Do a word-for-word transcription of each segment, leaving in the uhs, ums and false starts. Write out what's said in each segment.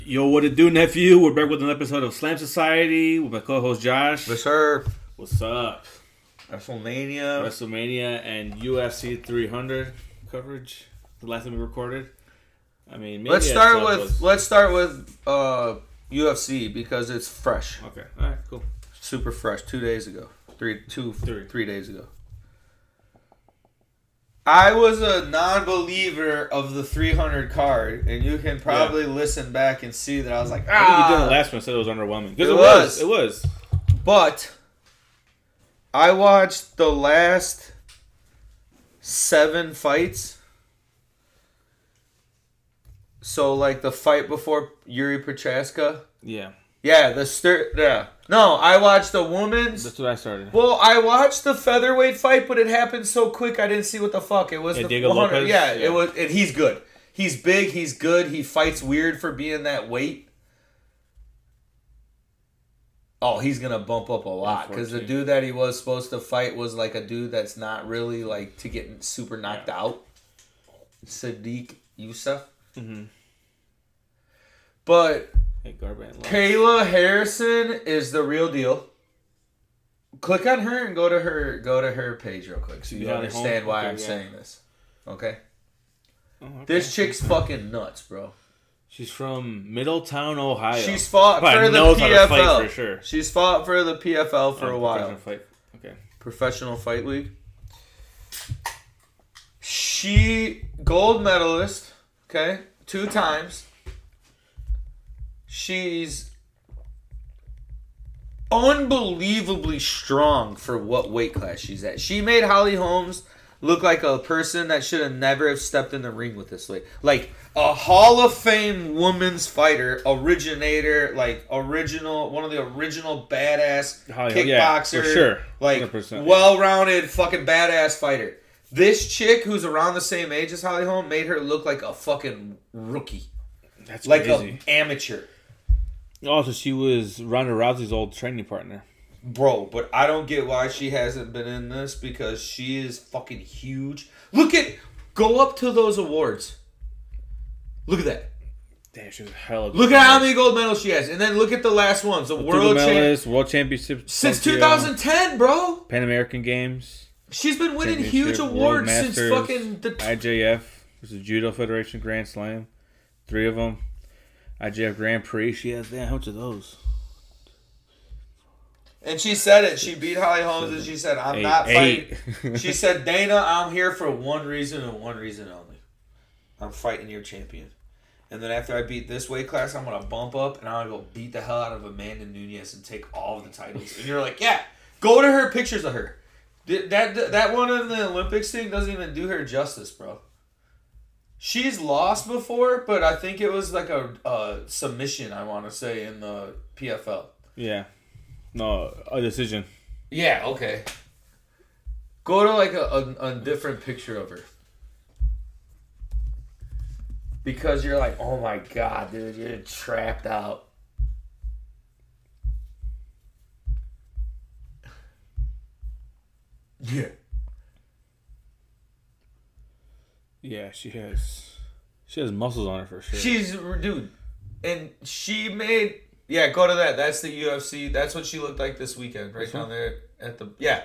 Yo, what it do, nephew? We're back with an episode of Slam Society with my co-host Josh. Yes, sir. What's up? WrestleMania. WrestleMania and U F C three hundred coverage. The last time we recorded. I mean, maybe let's start with was... let's start with uh, U F C because it's fresh. Okay, all right, cool. Super fresh. Two days ago, three, two, three, three days ago. I was a non-believer of the three hundred card, and you can probably yeah. listen back and see that I was like, ah. I think you did the last one, said it was underwhelming. Because it, it was. was. It was. But I watched the last seven fights. So, like, the fight before Yuri Prochazka. Yeah. Yeah, the stir. Yeah. No, I watched the women's. That's what I started. Well, I watched the featherweight fight, but it happened so quick I didn't see what the fuck. It was yeah, the Diego one hundred. Lopez? Yeah, yeah, it was, and he's good. He's big. He's good. He fights weird for being that weight. Oh, he's gonna bump up a lot because the dude that he was supposed to fight was like a dude that's not really like to get super knocked yeah. out. Sadiq Youssef. Mm-hmm. But hey, Kayla Harrison is the real deal. Click on her and go to her go to her page real quick so you yeah, understand why okay, I'm yeah. saying this. Okay? Oh, okay? This chick's fucking nuts, bro. She's from Middletown, Ohio. She's fought but for the knows P F L. How to fight for sure. She's fought for the P F L for oh, a while. Professional fight. Okay. Professional Fight League. She gold medalist, okay? Two times. She's unbelievably strong for what weight class she's at. She made Holly Holmes look like a person that should have never have stepped in the ring with this weight. Like a Hall of Fame women's fighter, originator, like original, one of the original badass Holly, kickboxer, yeah, for sure. like well-rounded fucking badass fighter. This chick who's around the same age as Holly Holm made her look like a fucking rookie. That's like crazy. An amateur. Also, she was Ronda Rousey's old training partner. Bro, but I don't get why she hasn't been in this because she is fucking huge. Look at... Go up to those awards. Look at that. Damn, she was hella good. Look at how many gold medals she has. And then look at the last ones. The world medalist, World Championship. Since two thousand ten, bro. Pan American Games. She's been winning huge awards Masters, since fucking... the I J F. Which is Judo Federation Grand Slam. Three of them. I J F Grand Prix. She has, damn, how much of those? And she said it. She beat Holly Holmes and she said, I'm eight, not fighting. She said, Dana, I'm here for one reason and one reason only. I'm fighting your champion. And then after I beat this weight class, I'm going to bump up and I'm going to go beat the hell out of Amanda Nunes and take all of the titles. And you're like, yeah, go to her pictures of her. That, that, that one in the Olympics thing doesn't even do her justice, bro. She's lost before, but I think it was like a, a submission, I want to say, in the P F L. Yeah. No, a decision. Yeah, okay. Go to like a, a, a different picture of her. Because you're like, oh my god, dude, you're trapped out. Yeah. Yeah, she has. She has muscles on her for sure. She's dude, and she made. Yeah, go to that. That's the U F C. That's what she looked like this weekend, right down there at the. Yeah.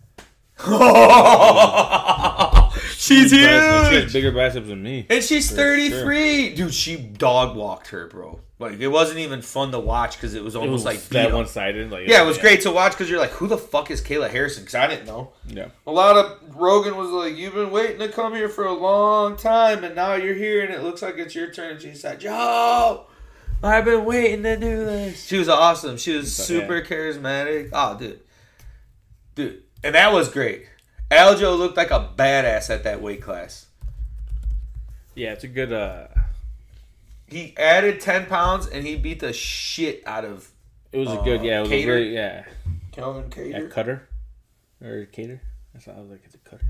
She's huge. She has bigger biceps than me, and she's thirty-three. Sure. Dude, she dog walked her, bro. Like it wasn't even fun to watch because it was almost it was like that one sided. Like yeah, it was yeah. great to watch because you're like, who the fuck is Kayla Harrison? Because I didn't know. Yeah. A lot of Rogan was like, you've been waiting to come here for a long time, and now you're here, and it looks like it's your turn. And she said, Joe, I've been waiting to do this. She was awesome. She was super yeah. charismatic. Oh, dude, dude, and that was great. Aljo looked like a badass at that weight class. Yeah, it's a good. uh He added ten pounds and he beat the shit out of. It was uh, a good, yeah. It was Cater. a very, yeah. Calvin Cater. Yeah, Cutter, or Cater. That's what I was like. It's a Cutter.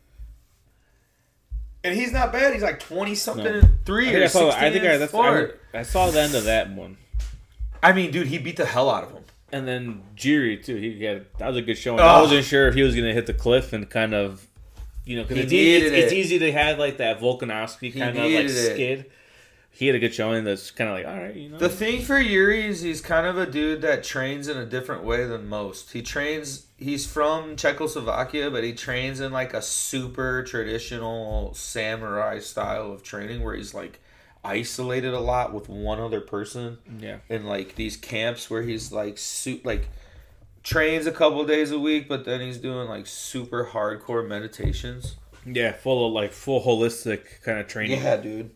And he's not bad. He's like twenty something, no. three I or I saw, sixteen. I think I, that's, I, I saw the end of that one. I mean, dude, he beat the hell out of him. And then Jiri too. He had that was a good showing. Oh. I wasn't sure if he was gonna hit the cliff and kind of, you know, because it's, easy, it's, it's easy to have like that Volkanovski kind of like it. skid. he had a good showing. That's kind of like, all right, you know. The thing for Yuri is he's kind of a dude that trains in a different way than most. He trains. He's from Czechoslovakia, but he trains in like a super traditional samurai style of training where he's like isolated a lot with one other person. Yeah. In like these camps where he's like su- like trains a couple days a week, but then he's doing like super hardcore meditations. Yeah, full of like full holistic kind of training. Yeah, dude.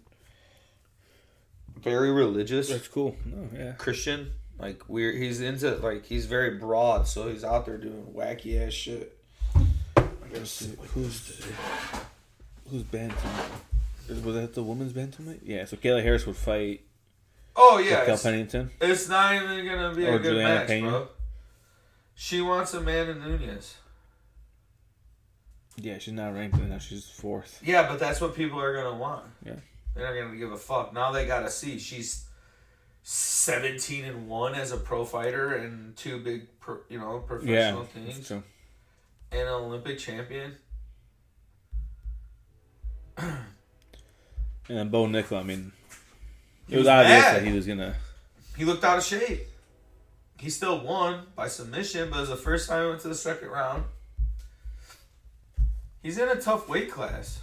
Very religious. That's cool. Oh, yeah. Christian. Like weird. He's into like he's very broad, so he's out there doing wacky ass shit. Who's who's bantamweight? Was that the women's bantamweight? Yeah. So Kayla Harris would fight. Oh yeah, Raquel it's, Pennington. it's not even gonna be Or a good Juliana match, Pena. bro. She wants Amanda Nunes. Yeah, she's not ranked right now. She's fourth. Yeah, but that's what people are gonna want. Yeah. They're not gonna give a fuck. Now they gotta see she's seventeen and one as a pro fighter and two big, pro, you know, professional Yeah, things. that's true. And an Olympic champion. And then Bo Nickel, I mean, He it was, was obvious mad. that he was gonna. He looked out of shape. He still won by submission, but it was the first time he went to the second round. He's in a tough weight class.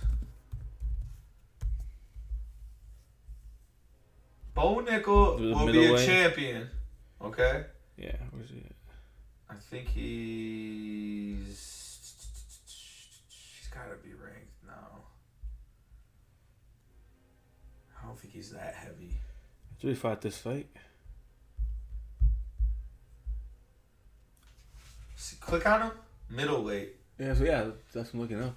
Bo Nickel The will be a middleweight? champion. Okay? Yeah, where's he? At? I think he's... He's got to be ranked now. I don't think he's that heavy. Did we fight this fight? See, click on him. Middleweight. Yeah, so yeah, that's what I'm looking up.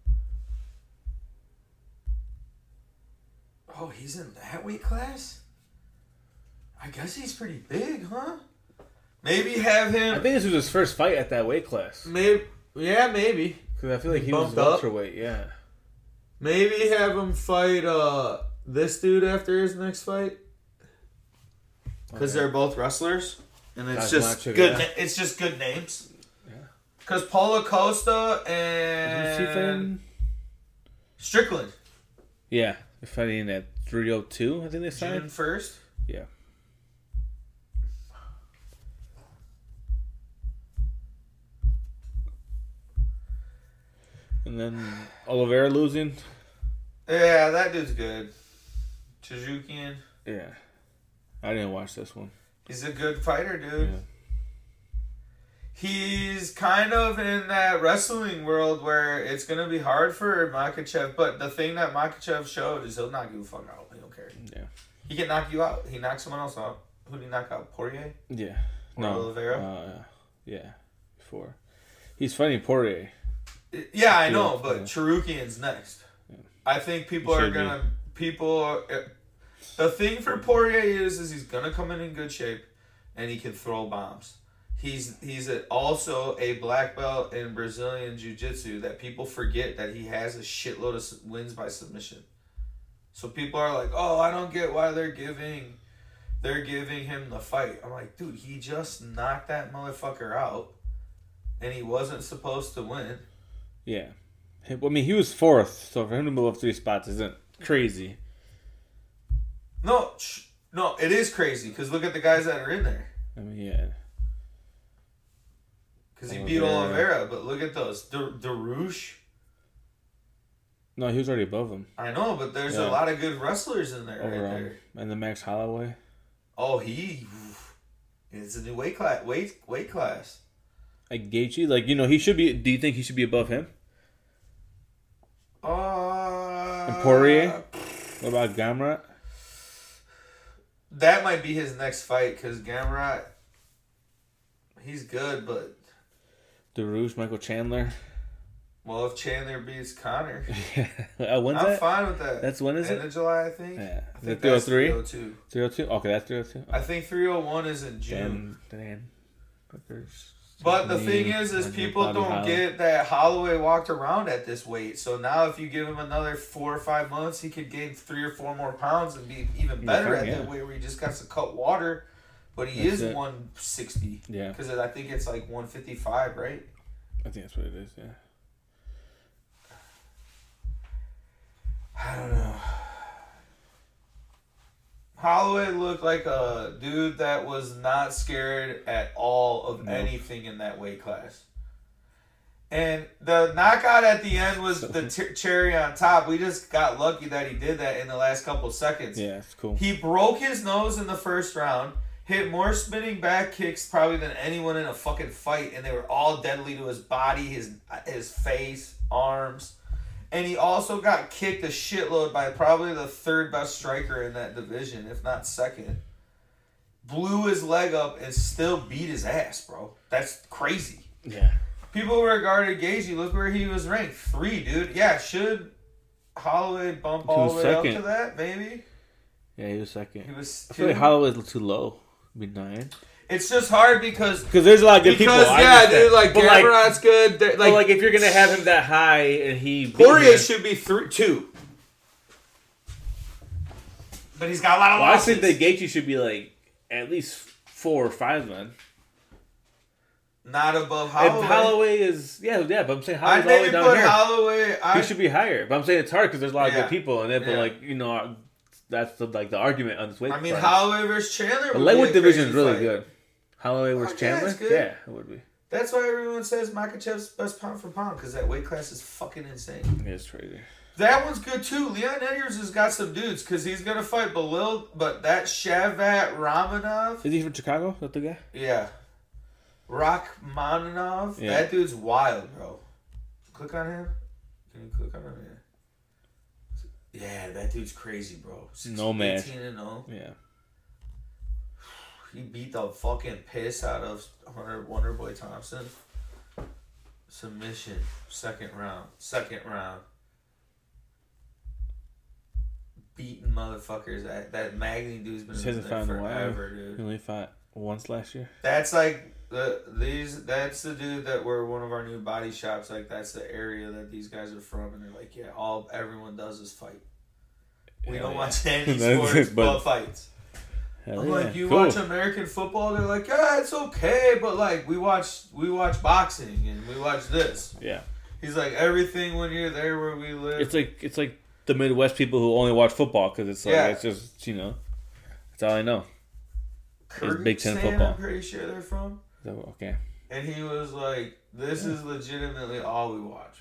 Oh, he's in that weight class? I guess he's pretty big, huh? Maybe have him... I think this was his first fight at that weight class. Maybe, yeah, maybe. Because I feel like he was Bumped up. welterweight, yeah. Maybe have him fight uh this dude after his next fight. Because Okay. they're both wrestlers, and it's Guys, just wanna check good. it out? Na- it's just good names. Yeah. Because Paulo Costa Who's he and fighting? Strickland, Yeah, they're fighting at three oh two, I think they signed. June first. Yeah. And then Oliveira losing. Yeah, that dude's good. Chajukian. Yeah. I didn't watch this one. He's a good fighter, dude. Yeah. He's kind of in that wrestling world where it's going to be hard for Makachev, but the thing that Makachev showed is he'll knock you the fuck out. He don't care. Yeah. He can knock you out. He knocked someone else out. Who did he knock out? Poirier? Yeah. Or No. Oliveira? Uh, yeah. Before. He's fighting Poirier. Yeah, I know, Yeah, but yeah. Charukian's next. Yeah. I think people He are should be. gonna people. Are, the thing for Poirier is, is he's gonna come in in good shape, and he can throw bombs. He's he's a, also a black belt in Brazilian Jiu-Jitsu that people forget that he has a shitload of s- wins by submission. So people are like, oh, I don't get why they're giving, they're giving him the fight. I'm like, dude, he just knocked that motherfucker out, and he wasn't supposed to win. Yeah. Hey, well, I mean, he was fourth, so for him to move up three spots isn't crazy. No, sh- no, it is crazy because look at the guys that are in there. I mean, yeah. Because he beat Oliveira. Oliveira, but look at those. De- Darush. No, he was already above him. I know, but there's Yeah. a lot of good wrestlers in there. Over right him. there. And then Max Holloway. Oh, he. It's a new weight class. Weight weight class. Like Gaethje, like, you know, he should be. Do you think he should be above him? Uh, And Poirier? What about Gamrot? That might be his next fight because Gamrot. He's good, but DeRouge, Michael Chandler. well, if Chandler beats Connor, uh, when's I'm that? fine with that. That's when is End it? of July, I think. Yeah. I Is think it three oh that's three? three oh two. three oh two? Okay, that's three oh two. I think three oh one is in June. Dan, Dan Booker's. But the Stephanie, thing is, is and people Bobby don't Holloway. get that Holloway walked around at this weight. So now if you give him another four or five months, he could gain three or four more pounds and be even better Yeah, at yeah. that weight where he just got to cut water. But he That's is it. one sixty. Yeah. Because I think it's like one fifty-five, right? I think that's what it is, yeah. I don't know. Holloway looked like a dude that was not scared at all of No. anything in that weight class. And the knockout at the end was the t- cherry on top. We just got lucky that he did that in the last couple seconds. Yeah, it's cool. He broke his nose in the first round, hit more spinning back kicks probably than anyone in a fucking fight, and they were all deadly to his body, his his face, arms. And he also got kicked a shitload by probably the third best striker in that division, if not second. Blew his leg up and still beat his ass, bro. That's crazy. Yeah. People regarded Gaethje. Look where he was ranked. Three, dude. Yeah, should Holloway bump He all was the way second. up to that? Maybe. Yeah, he was second. He was I feel like two. Holloway's too low. Be nine. It's just hard because Because there's a lot of good because people. I yeah, understand. dude, like But, like, Gamarot's good. They're- but, Like, like if you're gonna have him that high and he beat Poirier him- should be three, two. But he's got a lot of Well, I losses. think that Gaethje should be like at least four or five then. Not above Holloway. If Holloway is yeah yeah, but I'm saying I'd Holloway's all the way maybe down put here. Holloway. He I should be higher, but I'm saying it's hard because there's a lot of Yeah. good people in it. But Yeah. like you know, that's the like the argument on this weight. I mean, class. Holloway versus Chandler. The would be lightweight a division is crazy really fight. good. Holloway versus Oh, yeah, Chandler, it's good. yeah, it would be. That's why everyone says Makhachev's best pound for pound because that weight class is fucking insane. Yeah, it's crazy. That one's good too. Leon Edwards has got some dudes because he's gonna fight Belil, but that Shavat Ramanov, Is he from Chicago? Is that the guy? yeah, Rachmaninoff, Yeah. that dude's wild, bro. Click on him. Can you click on him? Yeah. Yeah, that dude's crazy, bro. No match. eighteen and oh. Yeah. He beat the fucking piss out of Hunter Wonderboy Thompson. Submission, second round, second round. Beating motherfuckers. That that Magny dude's been Just in hasn't there found a while. forever, He dude. only fought once last year. That's like the these. That's the dude that we're one of our new body shops. Like that's the area that these guys are from, and they're like, yeah, all everyone does is fight. We Hell don't yeah. watch any That's sports it, but but- fights. Hell I'm yeah. like, you Cool. watch American football? They're like, yeah, it's okay, but like we watch we watch boxing and we watch this. Yeah. He's like, everything when you're there where we live. It's like it's like the Midwest people who only watch football because it's like Yeah. it's just you know, that's all I know. Kyrgyzstan, Big Ten football. I'm pretty sure they're from. So, okay. And he was like, this is legitimately all we watch.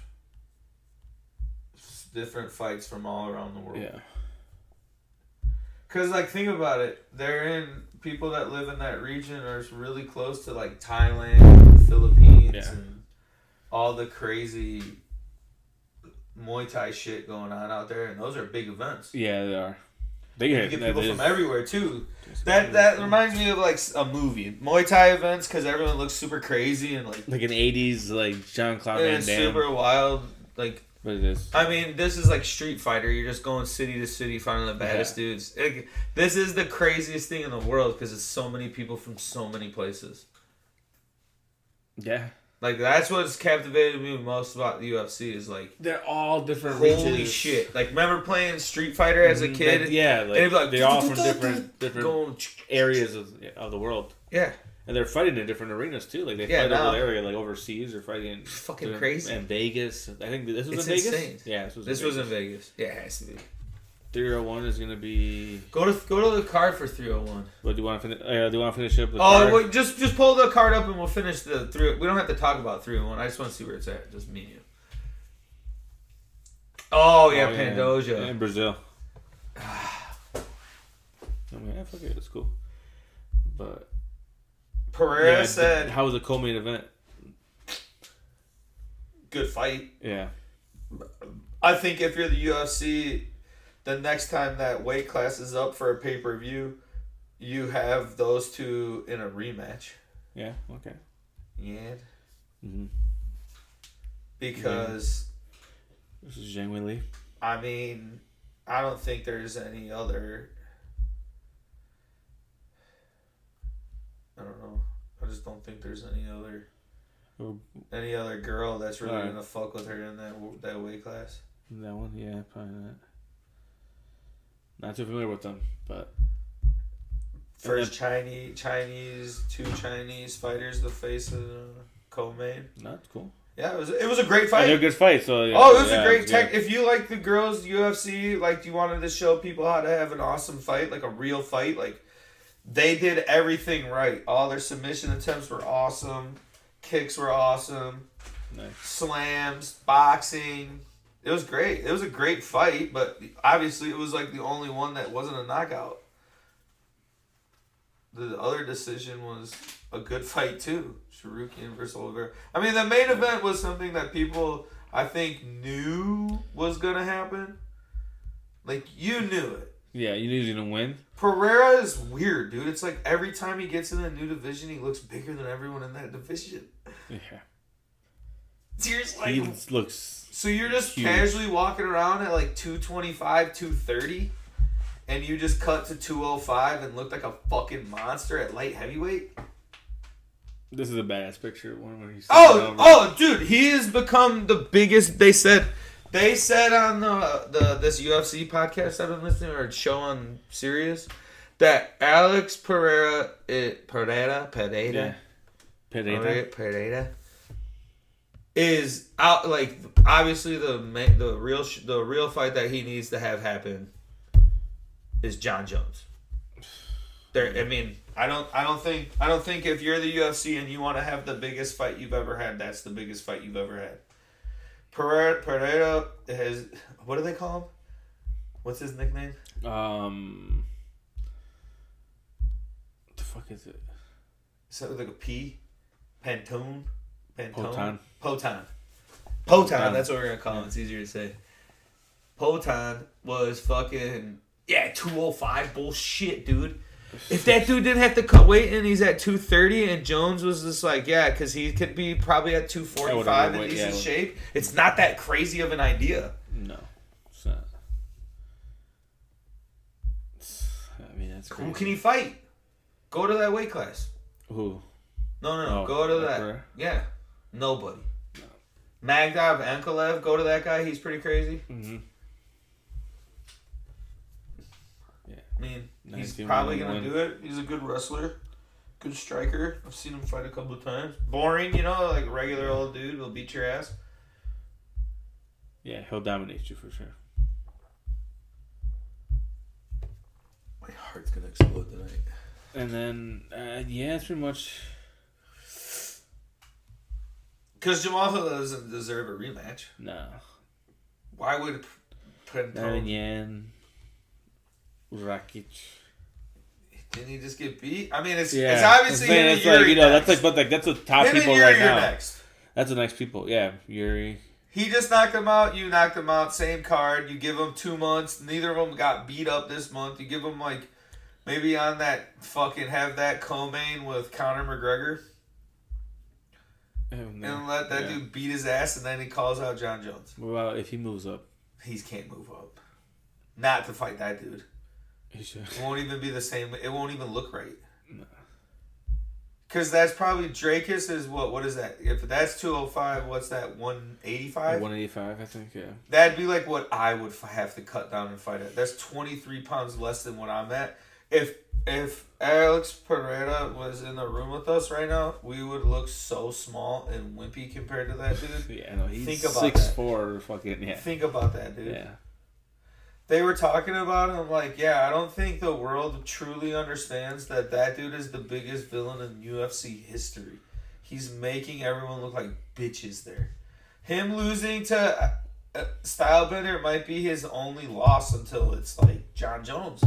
It's different fights from all around the world. Yeah. Because, like, think about it. They're in, people that live in that region are really close to, like, Thailand and the Philippines Yeah. and all the crazy Muay Thai shit going on out there. And those are big events. Yeah, they are. They You get, get that people is- from everywhere, too. That that reminds me of, like, a movie. Muay Thai events because everyone looks super crazy and, like, like an eighties like Jean Claude Van and Damme. super wild. Like, But it is. I mean, this is like Street Fighter. You're just going city to city, finding the baddest Yeah. dudes. It, this is the craziest thing in the world because it's so many people from so many places. Yeah. Like, that's what's captivated me most about the U F C is like, They're all different holy regions. shit! Like, remember playing Street Fighter as a Mhm, kid? that- yeah, like, it'd be like, they're all from different different Going, areas of, of the world. yeah, And they're fighting in different arenas too. Like they Yeah, fight now- over area, like overseas, or fighting in fucking in- crazy. in Vegas. I think this was It's in Vegas. insane. Yeah, this was. this in was in Vegas. Vegas. Yeah, it has to be. three oh one is gonna be. Go to go to the card for three oh one. What do you want to finish? Uh, do you want to finish up? The Oh, card? wait, just just pull the card up and we'll finish the three. We don't have to talk about three and one. I just want to see where it's at. Just me and you. Oh yeah, Oh, Pandoja. in Brazil. I mean, I fuck it. It's cool. But Pereira yeah, said, how was the co-main event? "Good fight." Yeah, I think if you're the U F C, the next time that weight class is up for a pay per view, you have those two in a rematch. yeah, okay. Yeah, Mm-hmm. because This is Zhang Weili. I mean, I don't think there's any other. I don't know. I just don't think there's any other Oh, any other girl that's really Alright. gonna fuck with her in that that weight class. that one, yeah, probably not. Not too familiar with them, but First Chinese Chinese two Chinese fighters to face a co-main. not cool. Yeah, it was it was a great fight. They're a good fight. So yeah, oh, it was yeah, a great was tech. If you like the girls U F C, like you wanted to show people how to have an awesome fight, like a real fight, like they did everything right. All their submission attempts were awesome. Kicks were awesome. Nice. Slams, boxing. It was great. It was a great fight, but obviously it was like the only one that wasn't a knockout. The other decision was a good fight too. Sharukian versus Oliveira. I mean, the main event was something that people, I think, knew was going to happen. Like, you knew it. Yeah, you knew he was going to win. Pereira is weird, dude. It's like every time he gets in a new division, he looks bigger than everyone in that division. Yeah. Seriously. He looks So you're just huge. casually walking around at like two twenty-five, two thirty, and you just cut to two oh five and look like a fucking monster at light heavyweight? This is a badass picture. One where he's Oh, oh, dude, he has become the biggest. They said, they said on the the this U F C podcast I've been listening or show on Sirius that Alex Pereira, it, Pereira, Pereira, Yeah. Pereira. Pereira is out. Like obviously the ma- the real sh- the real fight that he needs to have happen is John Jones. There, I mean. I don't. I don't think. I don't think if you're the U F C and you want to have the biggest fight you've ever had, that's the biggest fight you've ever had. Pereira, Pereira has. What do they call him? What's his nickname? Um. What the fuck is it? Is that like a P? Pantone. Pantone. Potan. Potan. Potan. That's what we're gonna call him. It's easier to say. Potan was fucking yeah two oh five bullshit, dude. If that dude didn't have to cut weight and he's at two thirty and Jones was just like, yeah, because he could be probably at two forty-five in decent yeah, shape, it's not that crazy of an idea. No. It's not. It's, I mean, that's crazy. Who can he fight? Go to that weight class. Who? No, no, no. Oh, go to that. Pereira? Yeah. Nobody. No. Magdov Ankalev, go to that guy. He's pretty crazy. Mm-hmm. I mean, he's probably going to do it. He's a good wrestler. Good striker. I've seen him fight a couple of times. Boring, you know, like a regular old dude will beat your ass. Yeah, he'll dominate you for sure. My heart's going to explode tonight. And then, uh, yeah, it's pretty much... Because Jamal Hill doesn't deserve a rematch. No. Why would... Darren Yan... Rakic. Didn't he just get beat? I mean, it's yeah. it's obviously him and like, Yuri you know, next. that's like, but like that's the top him people and Yuri right now. Next. That's the next people. Yeah, Yuri. He just knocked him out. You knocked him out. Same card. You give him two months. Neither of them got beat up this month. You give them like maybe on that fucking have that co-main with Conor McGregor. No. And let that yeah. dude beat his ass, and then he calls out John Jones. What about if he moves up? He can't move up. Not to fight that dude. He should. It won't even be the same. It won't even look right. No. Because that's probably Dracus is what? What is that? If that's two oh five, what's that? one eighty-five? one eighty-five, I think, yeah. That'd be like what I would have to cut down and fight at. That's twenty-three pounds less than what I'm at. If if Alex Pereira was in the room with us right now, we would look so small and wimpy compared to that dude. Yeah, no, he's Think about six that. four, fucking, yeah. Think about that, dude. Yeah. They were talking about him like, yeah, I don't think the world truly understands that that dude is the biggest villain in U F C history. He's making everyone look like bitches there. Him losing to uh, Stylebender might be his only loss until it's like John Jones.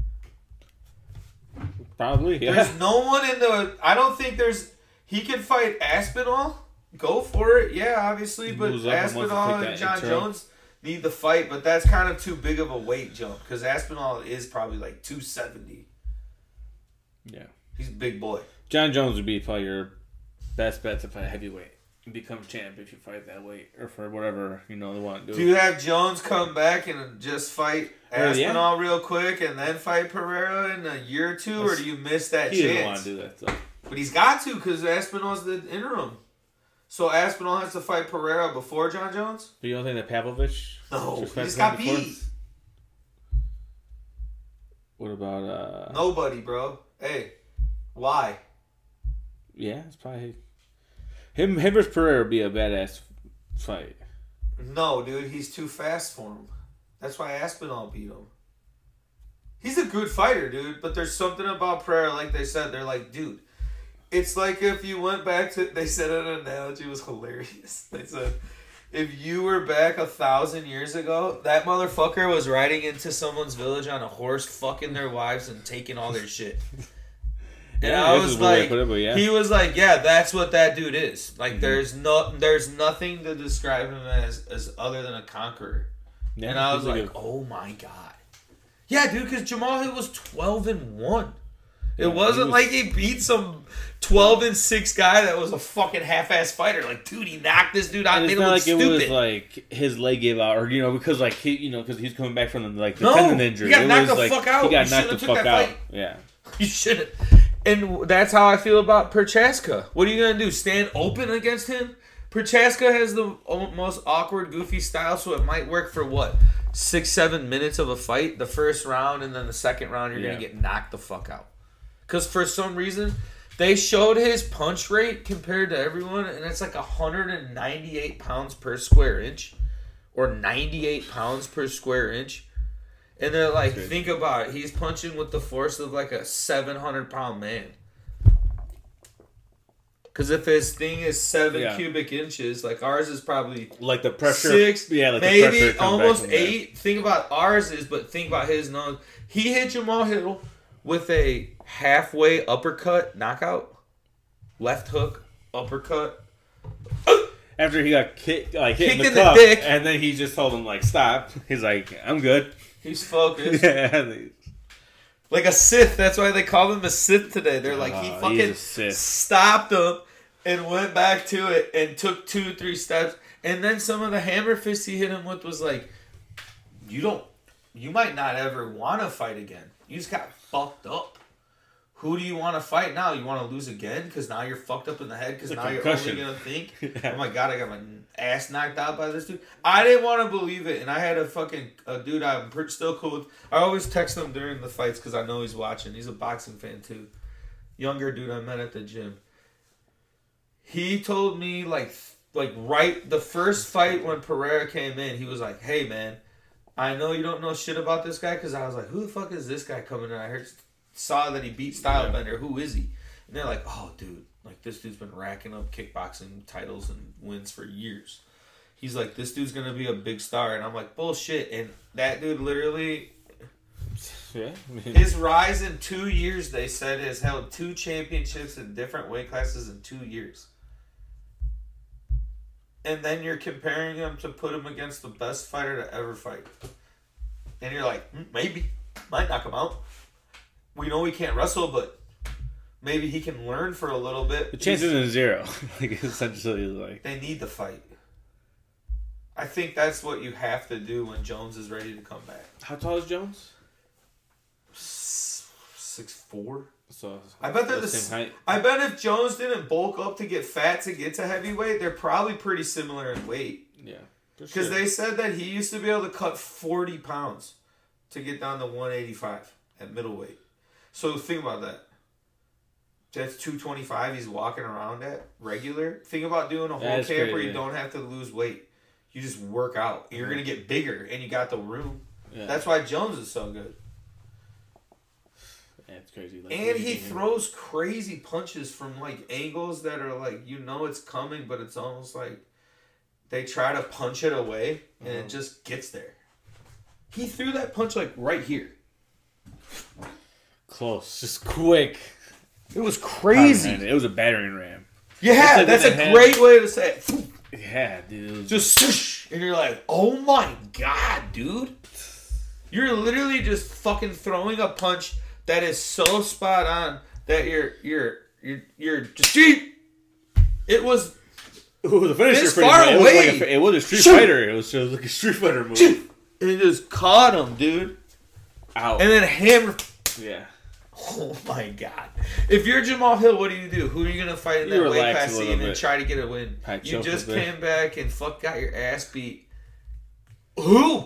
Probably, yeah. There's no one in the... I don't think there's... He can fight Aspinall. Go for it. Yeah, obviously. But Aspinall and John intro. Jones... need the fight, but that's kind of too big of a weight jump because Aspinall is probably like two seventy. Yeah. He's a big boy. John Jones would be probably your best bet to fight heavyweight and become champ if you fight that weight or for whatever, you know, they want to do. Do you have Jones come back and just fight Aspinall yeah. real quick and then fight Pereira in a year or two, that's, or do you miss that he chance? He doesn't want to do that, though. But he's got to because Aspinall's the interim. So Aspinall has to fight Pereira before John Jones? But you don't think that Pavlovich... No, he just got beat. What about... uh Nobody, bro. Hey, why? Yeah, it's probably... Him, him versus Pereira would be a badass fight. No, dude, he's too fast for him. That's why Aspinall beat him. He's a good fighter, dude, but there's something about Pereira, like they said, they're like, dude, it's like if you went back to, they said an analogy was hilarious. They said, if you were back a thousand years ago, that motherfucker was riding into someone's village on a horse, fucking their wives and taking all their shit. And yeah, I was like, it, but yeah. he was like, yeah, that's what that dude is. Like, mm-hmm. there's no, there's nothing to describe him as, as other than a conqueror. Yeah, and I was like, a... oh my god. Yeah, dude, because Jamal Hill was twelve and one. It yeah, wasn't he was... like he beat some twelve and six guy that was a fucking half-ass fighter. Like, dude, he knocked this dude out and made him look like stupid. It was like his leg gave out, or you know, because like he, you know, because he's coming back from the, like the no, tendon injury. He got it knocked was the like, fuck out. He got you knocked the fuck out. Fight. Yeah, you shouldn't. And that's how I feel about Prochaska. What are you gonna do? Stand open against him? Prochaska has the most awkward, goofy style, so it might work for what? Six, seven minutes of a fight, the first round, and then the second round, you're yeah. going to get knocked the fuck out. Because for some reason, they showed his punch rate compared to everyone, and it's like one hundred ninety-eight pounds per square inch, or ninety-eight pounds per square inch. And they're like, okay. think about it. He's punching with the force of like a seven hundred pound man. Because if his thing is seven yeah. cubic inches, like ours is probably like the pressure, six, yeah, like maybe the pressure almost eight. Think about ours is, but think about his nose. He hit Jamal Hill with a halfway uppercut knockout, left hook uppercut. After he got kicked, like hit kicked in the, in the cup, dick, and then he just told him like stop. He's like, I'm good. He's focused. yeah. Like a Sith. That's why they call him a Sith today. They're like, he fucking stopped him and went back to it and took two, three steps. And then some of the hammer fists he hit him with was like, you don't, you might not ever want to fight again. You just got fucked up. Who do you want to fight now? You want to lose again? Because now you're fucked up in the head? Because now concussion. You're only going to think, yeah. oh my God, I got my ass knocked out by this dude. I didn't want to believe it. And I had a fucking a dude I'm pretty, still cool with. I always text him during the fights because I know he's watching. He's a boxing fan too. Younger dude I met at the gym. He told me like, like right the first fight when Pereira came in, he was like, hey man, I know you don't know shit about this guy. Because I was like, who the fuck is this guy coming in? I heard... saw that he beat Stylebender. Yeah. Who is he? And they're like, oh, dude, like this dude's been racking up kickboxing titles and wins for years. He's like, this dude's gonna be a big star, and I'm like, bullshit. And that dude literally, yeah, I mean, his rise in two years, they said, has held two championships in different weight classes in two years. And then you're comparing him to put him against the best fighter to ever fight, and you're like, mm, maybe might knock him out. We know he can't wrestle, but maybe he can learn for a little bit. The chances are zero. Like essentially, like they need the fight. I think that's what you have to do when Jones is ready to come back. How tall is Jones? Six four. So I bet they're the same height. I bet if Jones didn't bulk up to get fat to get to heavyweight, they're probably pretty similar in weight. Yeah, because sure. They said that he used to be able to cut forty pounds to get down to one eighty-five at middleweight. So think about that. That's two twenty-five he's walking around at regular. Think about doing a whole camp crazy, where you yeah. don't have to lose weight. You just work out. You're yeah. going to get bigger, and you got the room. Yeah. That's why Jones is so good. Yeah, it's crazy. Like, and he throws him. crazy punches from like angles that are like, you know it's coming, but it's almost like they try to punch it away, and uh-huh. it just gets there. He threw that punch like right here. Close, just quick. It was crazy. Oh, it was a battering ram. Yeah, like that's a hand. Great way to say it. Yeah, dude. Just swoosh, and you're like, oh my God, dude. You're literally just fucking throwing a punch that is so spot on that you're you're you're you're just it was it was a finisher this far much. away. It was, like a, it was a Street Shoot. Fighter. It was just like a Street Fighter move. Shoot. And it just caught him, dude. Out. And then hammer. Yeah. Oh my God! If you're Jamal Hill, what do you do? Who are you gonna fight in that weight class and then try to get a win? Pat you just came back and fuck got your ass beat. Who?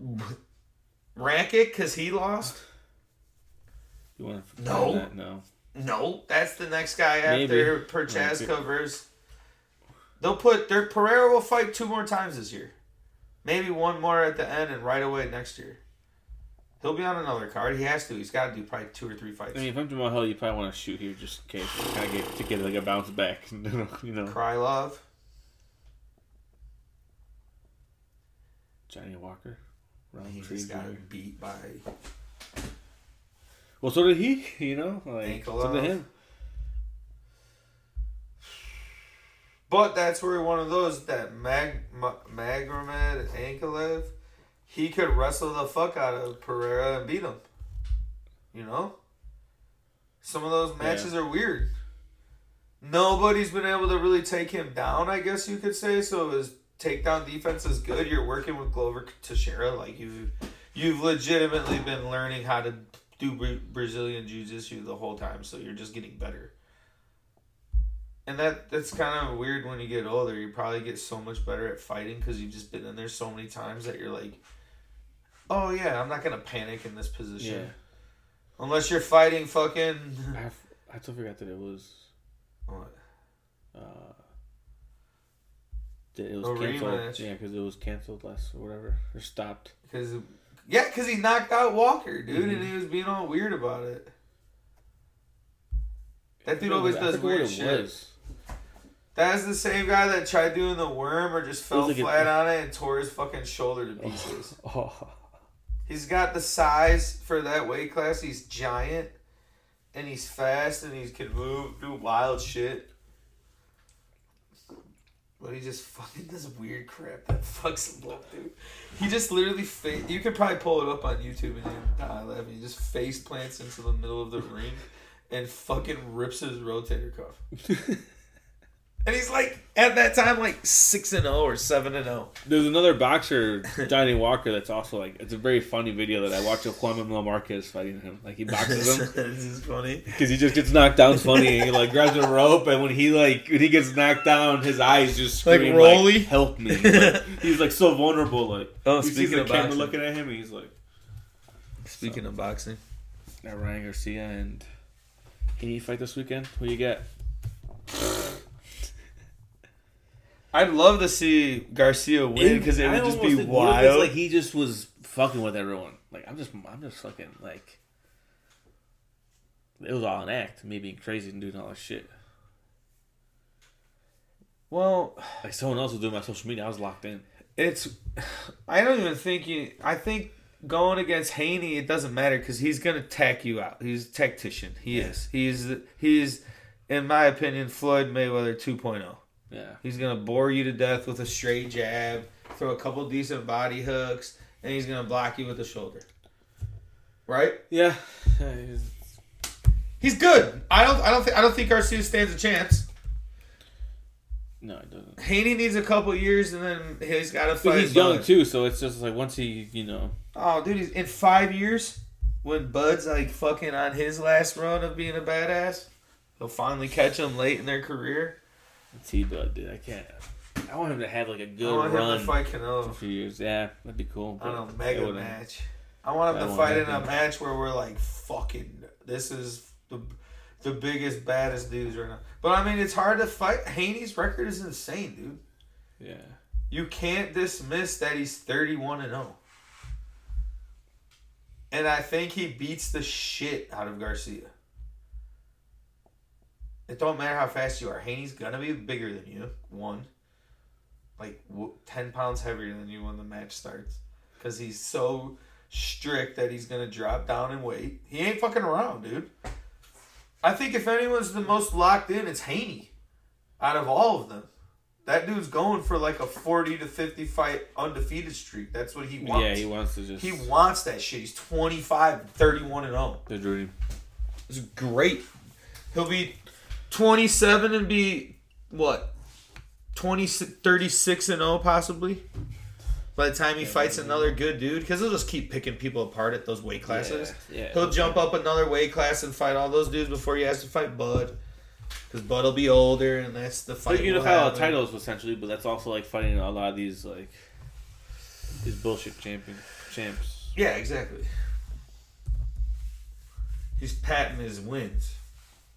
Rakic because he lost. You want to no? That? No. No, that's the next guy after Maybe. Prochaska versus. They'll put their Pereira will fight two more times this year, maybe one more at the end and right away next year. He'll be on another card. He has to. He's got to do probably two or three fights. I mean, if I'm Jamal Hill, you probably want to shoot here just in case, kind of get to get like a bounce back. You know. Krylov. Johnny Walker. He just got beat by. Well, so did he. You know, like Ankalaev. So did him. But that's where one of those that Mag Magomed Ankalaev, he could wrestle the fuck out of Pereira and beat him. You know, some of those matches yeah. are weird. Nobody's been able to really take him down, I guess you could say. So his takedown defense is good. You're working with Glover Teixeira, like you, you've legitimately been learning how to do Brazilian Jiu-Jitsu the whole time. So you're just getting better. And that that's kind of weird when you get older. You probably get so much better at fighting because you've just been in there so many times that you're like, oh yeah, I'm not going to panic in this position. Yeah. Unless you're fighting fucking... I, I still forgot that it was... What? Uh, that it was a canceled. Rematch. Yeah, because it was canceled last or whatever. Or stopped. Cause, yeah, because he knocked out Walker, dude, mm-hmm. and he was being all weird about it. That dude always does weird shit. Was. That's the same guy that tried doing the worm or just fell like flat a... on it and tore his fucking shoulder to pieces. Oh. Oh. He's got the size for that weight class. He's giant, and he's fast, and he can move, do wild shit. But he just fucking does weird crap that fucks him up, dude. He just literally face. You could probably pull it up on YouTube and dial it. He just face plants into the middle of the ring and fucking rips his rotator cuff. And he's like, at that time, like six and zero or seven and zero. There's another boxer, Johnny Walker, that's also like, it's a very funny video that I watched of Juan Manuel Marquez fighting him. Like he boxes him. This is funny because he just gets knocked down. It's funny. And he like grabs a rope, and when he like when he gets knocked down, his eyes just scream like, Rolly? Like, "Help me!" Like, he's like so vulnerable. Like oh, he speaking sees the of camera boxing. looking at him, and he's like. Speaking so, of boxing, now Ryan Garcia and can you fight this weekend? Who you got? I'd love to see Garcia win because it, it would just be think, wild. Like he just was fucking with everyone. Like I'm just, I'm just fucking like. It was all an act, me being crazy and doing all this shit. Well, like someone else was doing my social media, I was locked in. It's, I don't even think you. I think going against Haney, it doesn't matter because he's gonna tech you out. He's a tactician. He yeah. is. He's he's, in my opinion, Floyd Mayweather two point oh. Yeah. He's going to bore you to death with a straight jab, throw a couple decent body hooks, and he's going to block you with the shoulder. Right? Yeah. He's good. I don't I don't think I don't think Garcia stands a chance. No, it doesn't. Haney needs a couple years and then he's got to fight. But he's young too, so it's just like once he, you know. Oh, dude, he's in five years when Bud's like fucking on his last run of being a badass, he'll finally catch him late in their career. T-Bud, dude, I can't. I want him to have like a good I want run him to fight Canelo for a few years. Yeah, that'd be cool. On a mega match. I want him to fight in a match where we're like, fucking, this is the the biggest, baddest dudes right now. But I mean, it's hard to fight. Haney's record is insane, dude. Yeah. You can't dismiss that he's thirty-one and oh. And I think he beats the shit out of Garcia. It don't matter how fast you are. Haney's gonna be bigger than you. One, like ten pounds heavier than you when the match starts, because he's so strict that he's gonna drop down in weight. He ain't fucking around, dude. I think if anyone's the most locked in, it's Haney. Out of all of them, that dude's going for like a forty to fifty fight undefeated streak. That's what he wants. Yeah, he wants to just. He wants that shit. He's twenty-five, thirty-one and oh. The dream. It's great. He'll be twenty-seven and be, what, twenty, thirty-six and oh possibly? By the time he yeah, fights yeah. another good dude. Because he'll just keep picking people apart at those weight classes. Yeah, yeah, he'll okay. jump up another weight class and fight all those dudes before he has to fight Bud. Because Bud will be older and that's the fight. But you know, fight all the titles essentially, but that's also like fighting a lot of these, like, these bullshit champion champs. Yeah, exactly. He's patting his wins.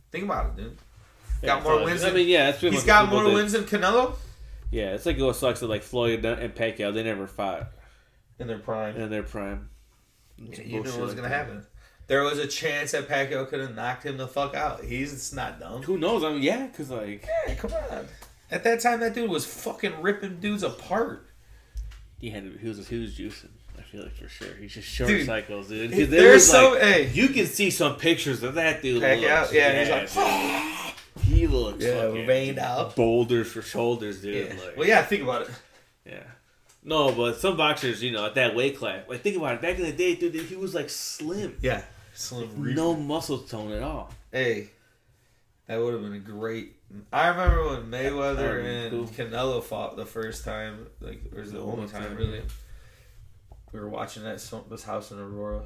Think about it, dude. Yeah, got more so, wins. I Than, mean, yeah, that's pretty he's much got what more people wins did. than Canelo. Yeah, it's like what sucks that like Floyd and Pacquiao, they never fought In their prime. in their prime. Yeah, you knew what was gonna happen. There was a chance that Pacquiao could have knocked him the fuck out. He's not dumb. Who knows? I mean, yeah, because like, Yeah, come on. At that time, that dude was fucking ripping dudes apart. he had he was he was juicing. I feel like for sure he's just short Dude, cycles, dude. There's There was so like, hey, you can see some pictures of that dude. Pacquiao, Looks, yeah, and he's like, dude. He looks yeah, fucking veined out. boulders for shoulders, dude. Yeah. Like, Well, yeah, think about it. yeah. No, but some boxers, you know, at that weight class, like think about it. Back in the day, dude, he was like slim. Yeah, slim. No muscle tone at all. Hey, that would have been a great. I remember when Mayweather and cool. Canelo fought the first time, like, or was the only time really. We were watching that this house in Aurora,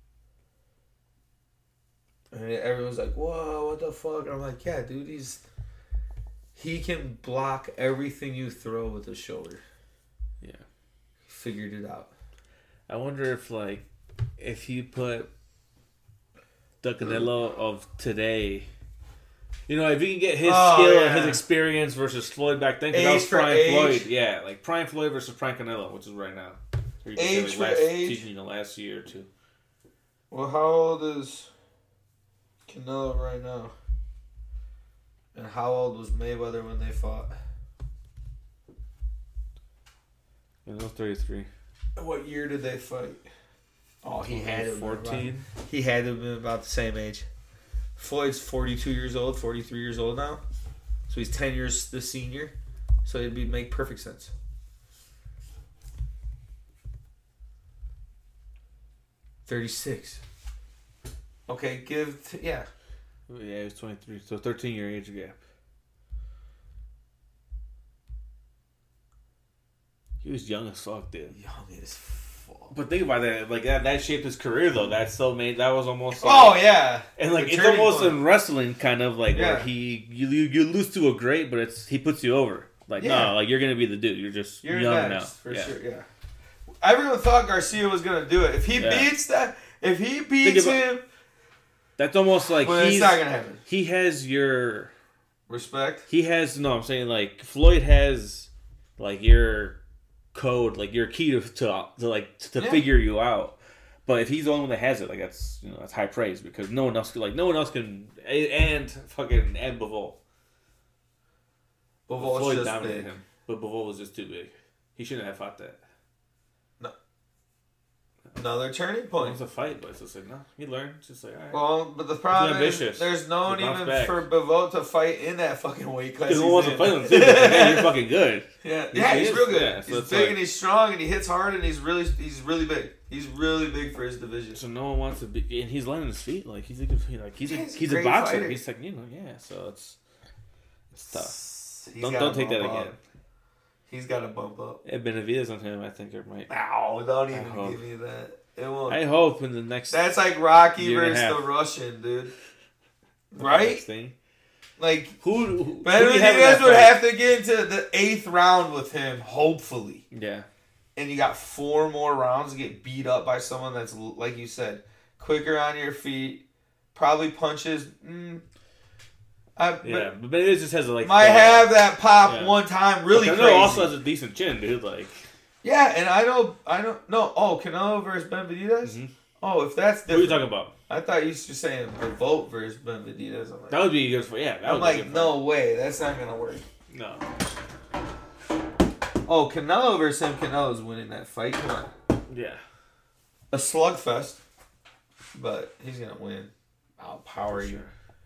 and everyone was like, "Whoa, what the fuck?" And I'm like, "Yeah, dude, he's he can block everything you throw with his shoulder." Yeah, he figured it out. I wonder if like if you put the Canelo of today. You know, if you can get his Oh, skill yeah. and his experience versus Floyd back then, because that Age was for Prime age. Floyd. Yeah, like Prime Floyd versus Prime Canelo, which is right now. Or you can say, Age like, for last, age. You know, last year or two. Well, how old is Canelo right now? And how old was Mayweather when they fought? And those thirty-three. What year did they fight? Oh, he had to have been about- fourteen. He had to have been about the same age. Floyd's forty-two years old, forty-three years old now. So he's ten years the senior. So it'd be make perfect sense. thirty-six. Okay, give t- yeah. Yeah, he was twenty-three. So thirteen year age gap. He was young as fuck, dude. Young as fuck. But think about that. Like, that, that shaped his career, though. That's so made. That was almost like, Oh yeah. and like The it's turning almost point. in wrestling, kind of like Yeah. where he you, you you lose to a great, but it's he puts you over. Like Yeah. no, like you're gonna be the dude. You're just You're young next, now. for yeah. sure. Yeah. Everyone thought Garcia was gonna do it. If he Yeah. beats that, if he beats about- him, That's almost like well, it's he's not gonna happen. he has your Respect. he has no. I'm saying like Floyd has like your code, like your key to to, to like to Yeah. figure you out. But if he's the only one that has it, like that's you know that's high praise because no one else can like no one else can and fucking and Bivol. Bivol Floyd just dominated big. him, but Bivol was just too big. He shouldn't have fought that. Another turning It point. was a fight, but it's just like no, he learned. It's just like all right. Well, but the problem He's is ambitious. there's no one He bounced even back. for Bivol to fight in that fucking weight class. Because no he's one wants in. to fight him too. Like, hey, you're fucking good. Yeah, He yeah, he's is, real good. yeah, so he's it's big like- and he's strong and he hits hard and he's really he's really big. He's really big for his division. So no one wants to be, and he's landing his feet. Like he's a good, like he's a Yeah, he's a he's a great boxer. fighter. He's like you know, yeah. So it's it's tough. He's Don't gotta don't take that bump again. up. He's got to bump up. If Benavidez on him, I think it might. Ow! Don't even hope. give me that. It won't. I hope in the next That's like Rocky Year and a versus the half. Russian, dude. next Right? thing. Like Who? who who do you have in Benavidez that would fight? have to get into the eighth round with him, hopefully. Yeah. And you got four more rounds to get beat up by someone that's, like you said, quicker on your feet, probably punches. Mm, I, but Yeah, but Benavidez just has a like. might uh, have that pop yeah. one time, really Canelo crazy. also has a decent chin, dude. Like. Yeah, and I know, I don't know. Oh, Canelo versus Benavidez. Mhm. Oh, if that's What are you different. talking about? I thought you were saying Revolt versus Benavidez. I'm like, That would be good for yeah. That I'm would be like good no way, that's not gonna work. For, no. Oh, Canelo versus him. Canelo's winning that fight. Come on, Yeah. a slugfest, but he's gonna win. I'll power For you. sure.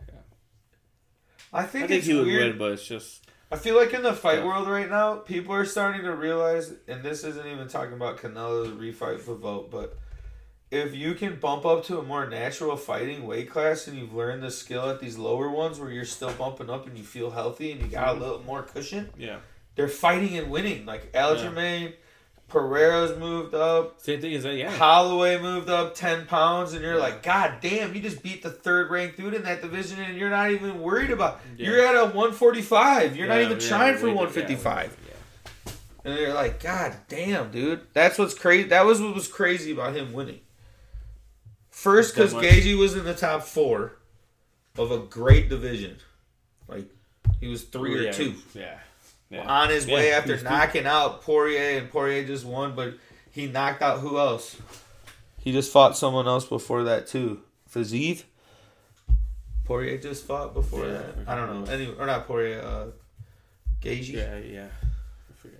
I think, I think it's he would weird. win, but it's just I feel like in the fight Yeah. world right now, people are starting to realize, and this isn't even talking about Canelo's refight for vote, but if you can bump up to a more natural fighting weight class and you've learned the skill at these lower ones where you're still bumping up and you feel healthy and you got a little more cushion, yeah. they're fighting and winning. Like Aljamain, Yeah. Pereira's moved up. Same thing as that. Yeah. Holloway moved up ten pounds, and you're Yeah. like, God damn, you just beat the third ranked dude in that division, and you're not even worried about. Yeah. You're at a one forty-five. You're not Yeah, even yeah, trying for we did- one fifty-five. Yeah. And you're like, God damn, dude. That's what's crazy. That was what was crazy about him winning. First, because That much. Gaethje was in the top four, of a great division. Like, he was three yeah, or two. Yeah. yeah. On his yeah, way after two. knocking out Poirier, and Poirier just won, but he knocked out who else? He just fought someone else before that, too. Fiziev? Poirier just fought before Yeah, that. I I don't know. Anyway, or not Poirier, uh, Gaethje. Yeah, yeah. I forget.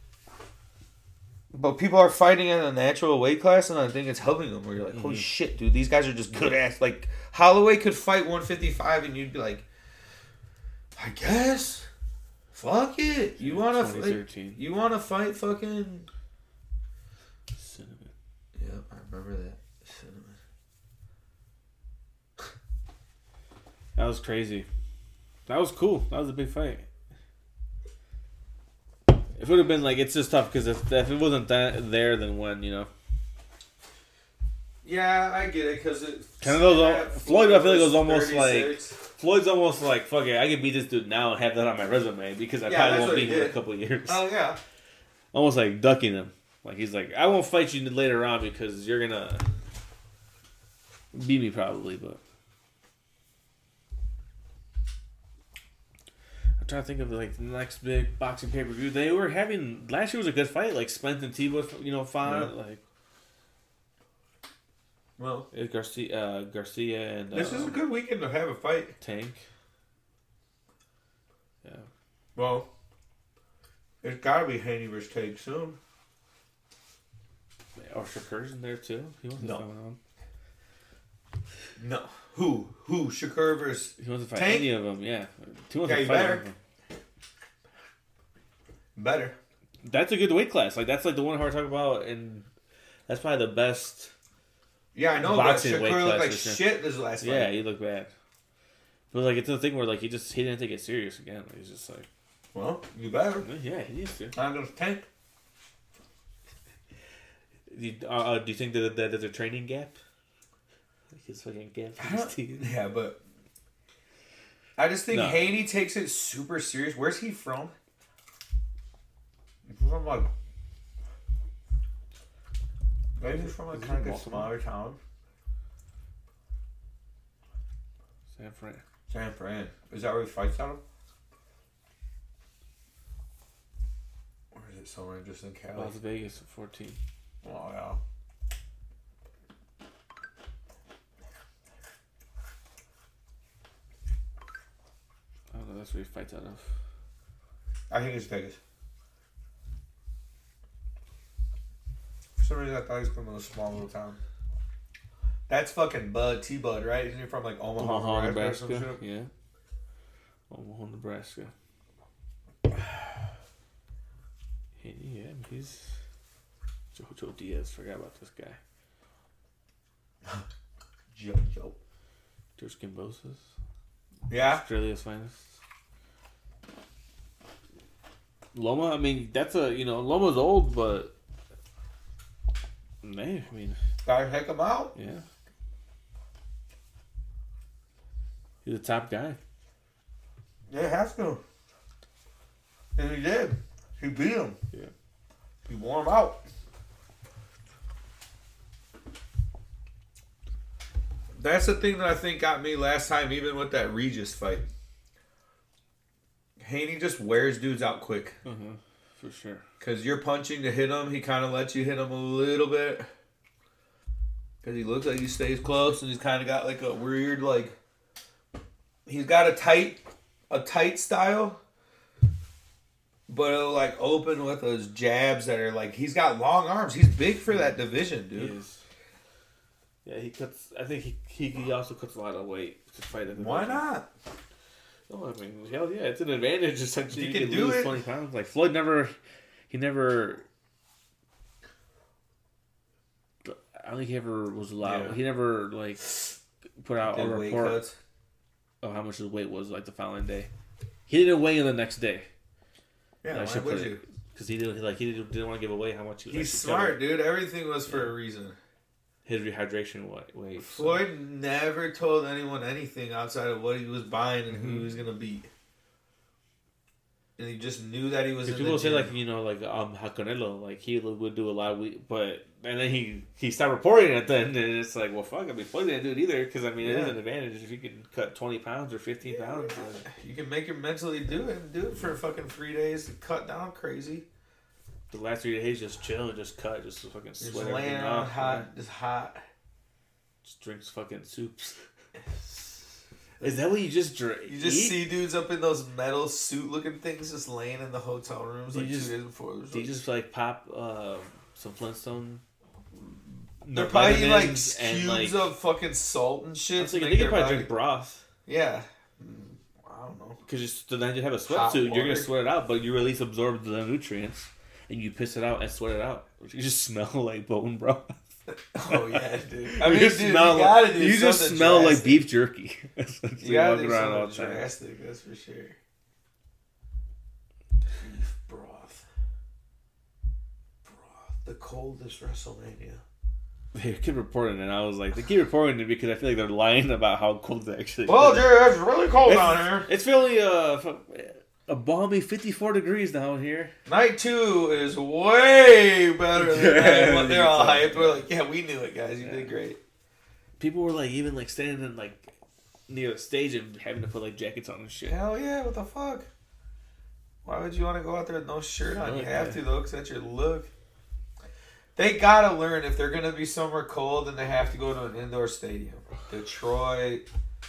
But people are fighting in a natural weight class, and I think it's helping them. Where you're like, holy Mhm. shit, dude, these guys are just good ass. Like, Holloway could fight one fifty-five, and you'd be like, I guess. Fuck it. You want to fight? You want to fight fucking... Cinnamon. Yep, I remember that. Cinnamon. That was crazy. That was cool. That was a big fight. It would have been like, it's just tough because if, if it wasn't that there, then when, you know. Yeah, I get it because it. Kind of those. Floyd, I feel like it was almost thirty-six. like Floyd's almost like, fuck it, I could beat this dude now and have that on my resume because I Yeah, probably that's won't what beat he him in a did. couple of years. Oh yeah. Almost like ducking him. Like he's like, I won't fight you later on because you're gonna beat me probably, but. I'm trying to think of like the next big boxing pay per view. They were having last year was a good fight, like Spence and Tebow, you know, fought Yeah. like Well, it's Garcia, uh, Garcia and this uh, is a good weekend to have a fight. Tank. Yeah, Well, it's got to be Haney versus Tank soon. or Shakur's in there too. He wants to No. fight on. No. Who? Who? Shakur versus He wants to fight Tank? any of them. Yeah, he wants Yeah, to you fight better. any of them. better. That's a good weight class. Like that's like the one hard to talk about, and that's probably the best. Yeah, I know. Boxing But weight Shakur looked like class for sure. shit this last fight. Yeah, he looked bad. But like it's a thing where like he just he didn't take it serious again. He's just like, Well, you better. yeah, he needs to. I'm gonna Tank. Do you, uh, uh, do you think that, that there's a training gap? Like his fucking gap I in his don't- teeth. Yeah, but I just think No. Haney takes it super serious. Where's he from? He's from like maybe he's from like Is he kind of from a Baltimore? smaller town. San Fran. San Fran. Is that where he fights out of? Or is it somewhere just in Cali? Las Vegas at fourteen. Oh yeah. I don't know. That's where he fights out of. I think it's Vegas. For some reason, I thought he was from a small little town. That's fucking Bud, T Bud, right? Isn't he from like Omaha, Omaha, Nebraska? or Nebraska. some shit? Yeah. Omaha, Nebraska. He, yeah, he's Jojo Diaz. Forgot about this guy. Jojo. George Kambosos. Yeah. Australia's finest. Loma, I mean, that's a, you know, Loma's old, but. Man, I mean. Gotta heck him out. Yeah. He's a top guy. Yeah, has to. And he did. He beat him. Yeah. He wore him out. That's the thing that I think got me last time, even with that Regis fight. Haney just wears dudes out quick. Uh-huh. For sure. Because you're punching to hit him. He kind of lets you hit him a little bit. Because he looks like he stays close. And he's kind of got like a weird, like... He's got a tight, a tight style. But it'll like open with those jabs that are like... He's got long arms. He's big for that division, dude. He is. Yeah, he cuts. I think he, he he also cuts a lot of weight to fight at the Why division. not? Oh, I mean, hell yeah, it's an advantage. Essentially, You you, can can do lose it. twenty pounds. Like Floyd never, he never. I don't think he ever was allowed. Yeah. He never like put out a Did weight report cuts. of how much his weight was like the following day. He didn't weigh in the next day. Yeah, I why should would put you? it because he didn't like he didn't, didn't want to give away how much he was. He's actually smart, cutting. dude. Everything was for a reason. His rehydration weight. weight so. Floyd never told anyone anything outside of what he was buying and who Mhm. he was gonna beat. And he just knew that he was in Because people the say gym. like you know like um how Canelo like he would do a lot of weight, but and then he, he stopped reporting it then, and it's like, well, fuck, I mean, Floyd didn't do it either, because, I mean, it yeah. is an advantage if you can cut twenty pounds or fifteen yeah, pounds. Like. You can make him mentally do it and do it for fucking three days and cut down crazy. The last three days, just chill and just cut, just fucking sweat just everything laying off. hot, Man. just hot. Just drinks fucking soups. Is that what you just drink? You just eat? see dudes up in those metal suit-looking things just laying in the hotel rooms like just, two days before. Do you just, like, pop uh, some Flintstone... They're probably eating, like, cubes like, of fucking salt and shit. So they could probably body... drink broth. Yeah. I don't know. Because then you have a sweatsuit, you're going to sweat it out, but you at least absorb the nutrients, and you piss it out and sweat it out. You just smell like bone broth. Oh, yeah, dude. I mean, you dude, smell, you gotta do You just smell drastic. like beef jerky. You gotta do something drastic, that's for sure. Beef broth. Broth. The coldest WrestleMania. They keep reporting it, and I was like, they keep reporting it because I feel like they're lying about how cold it actually well, is. Well, Jerry, it's really cold it's, down here. It's feeling uh, a balmy fifty-four degrees down here. Night two is way better than night one. They're all hyped. We're like, yeah, we knew it, guys. You yeah. did great. People were like, even like standing in like near the stage and having to put like jackets on and shit. Hell yeah, what the fuck? Why would you want to go out there with no shirt on? You have to though, because that's your look. They gotta learn if they're gonna be somewhere cold, then they have to go to an indoor stadium. Detroit,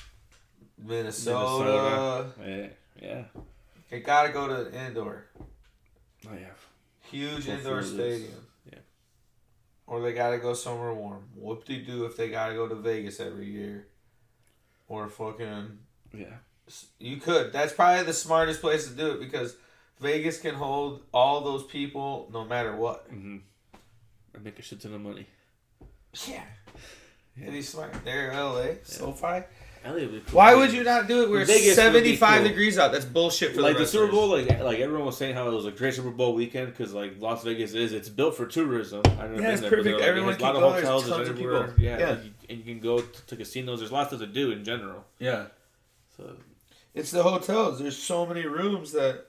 Minnesota. Minnesota. Yeah, yeah. They gotta go to an indoor. Oh yeah. Huge Full indoor stadium. Yeah. Or they gotta go somewhere warm. Whoop de doo if they gotta go to Vegas every year. Or fucking. Yeah. You could. That's probably the smartest place to do it because Vegas can hold all those people no matter what. Mm-hmm. And make a shit ton of money. Yeah. yeah. He's smart. There, L A, yeah. SoFi. L A would be cool. Why would you not do it where it's seventy-five cool. degrees out? That's bullshit for like the the Super Bowl. Like like everyone was saying how it was a great Super Bowl weekend because like Las Vegas is it's built for tourism. I don't know. Yeah, it's there, perfect. Like, everyone can a lot go. of hotels. There's tons of people. Yeah, yeah. Like you, and you can go to, to casinos. There's lots to do in general. Yeah. So it's the hotels. There's so many rooms that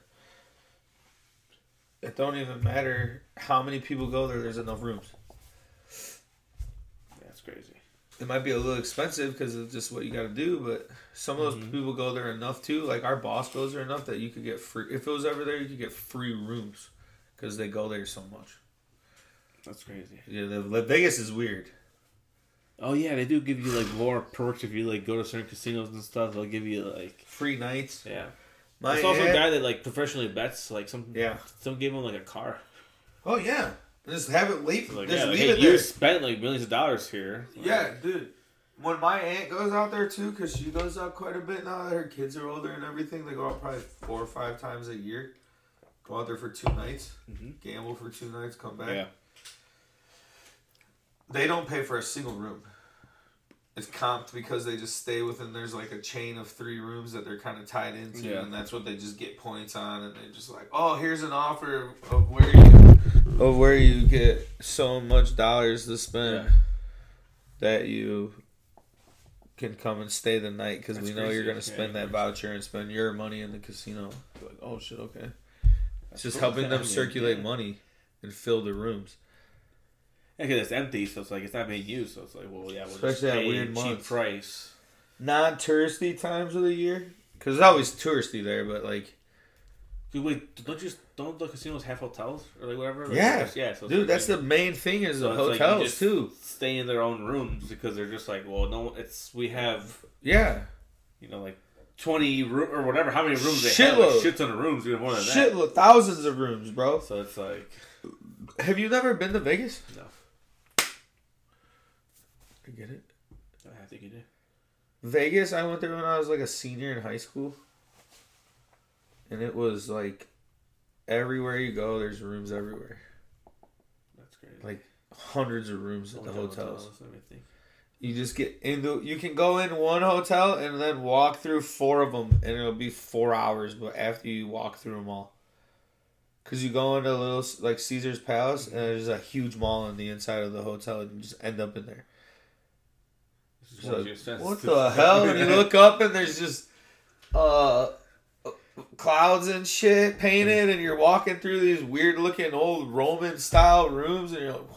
it don't even matter how many people go there. There's enough rooms. That's crazy. It might be a little expensive because it's just what you got to do, but some of those mm-hmm. people go there enough too. Like our boss goes there enough that you could get free. If it was ever there, you could get free rooms because they go there so much. That's crazy. Yeah, the, the Vegas is weird. Oh yeah, they do give you like more perks if you like go to certain casinos and stuff. They'll give you like free nights. Yeah. My There's also aunt, a guy that like professionally bets. Like some yeah. Some gave him like a car. Oh yeah. Just have it leave. So like, just yeah, like, leave hey, it there. You spent like millions of dollars here. Yeah, dude. When my aunt goes out there too, because she goes out quite a bit now that her kids are older and everything, they go out probably four or five times a year. Go out there for two nights, mm-hmm. gamble for two nights, come back. Yeah. They don't pay for a single room. It's comped because they just stay within. There's like a chain of three rooms that they're kind of tied into, yeah. and that's what they just get points on. And they're just like, oh, here's an offer of where you of where you get so much dollars to spend yeah. that you can come and stay the night because we know crazy. You're gonna spend yeah, that voucher and spend your money in the casino. You're like, oh shit, okay. It's just cool. helping them circulate yeah. money and fill the rooms. Yeah, because it's empty, so it's like it's not being used. So it's like, well, yeah, we'll especially just pay that weird cheap months. price. Non-touristy times of the year, because it's always touristy there. But like, dude, wait, don't you don't the casinos have hotels or like whatever? Like, yeah, yeah. So dude, like, that's the main thing is so the hotels like too. Stay in their own rooms because they're just like, well, no, it's we have yeah, you know, like twenty ro- or whatever, how many rooms they Shitload. have, like, shit ton of rooms, even more than that. Shitload, thousands of rooms, bro. So it's like, have you never been to Vegas? No. I get it. I think you did. Vegas, I went there when I was like a senior in high school. And it was like everywhere you go, there's rooms everywhere. That's great. Like hundreds of rooms at the hotels. hotels you just get into, you can go in one hotel and then walk through four of them and it'll be four hours, but after you walk through them all. Because you go into a little, like Caesar's Palace, and there's a huge mall on the inside of the hotel and you just end up in there. So, what the hell? And you look up and there's just uh, clouds and shit painted, and you're walking through these weird looking old Roman style rooms, and you're like, what the fuck?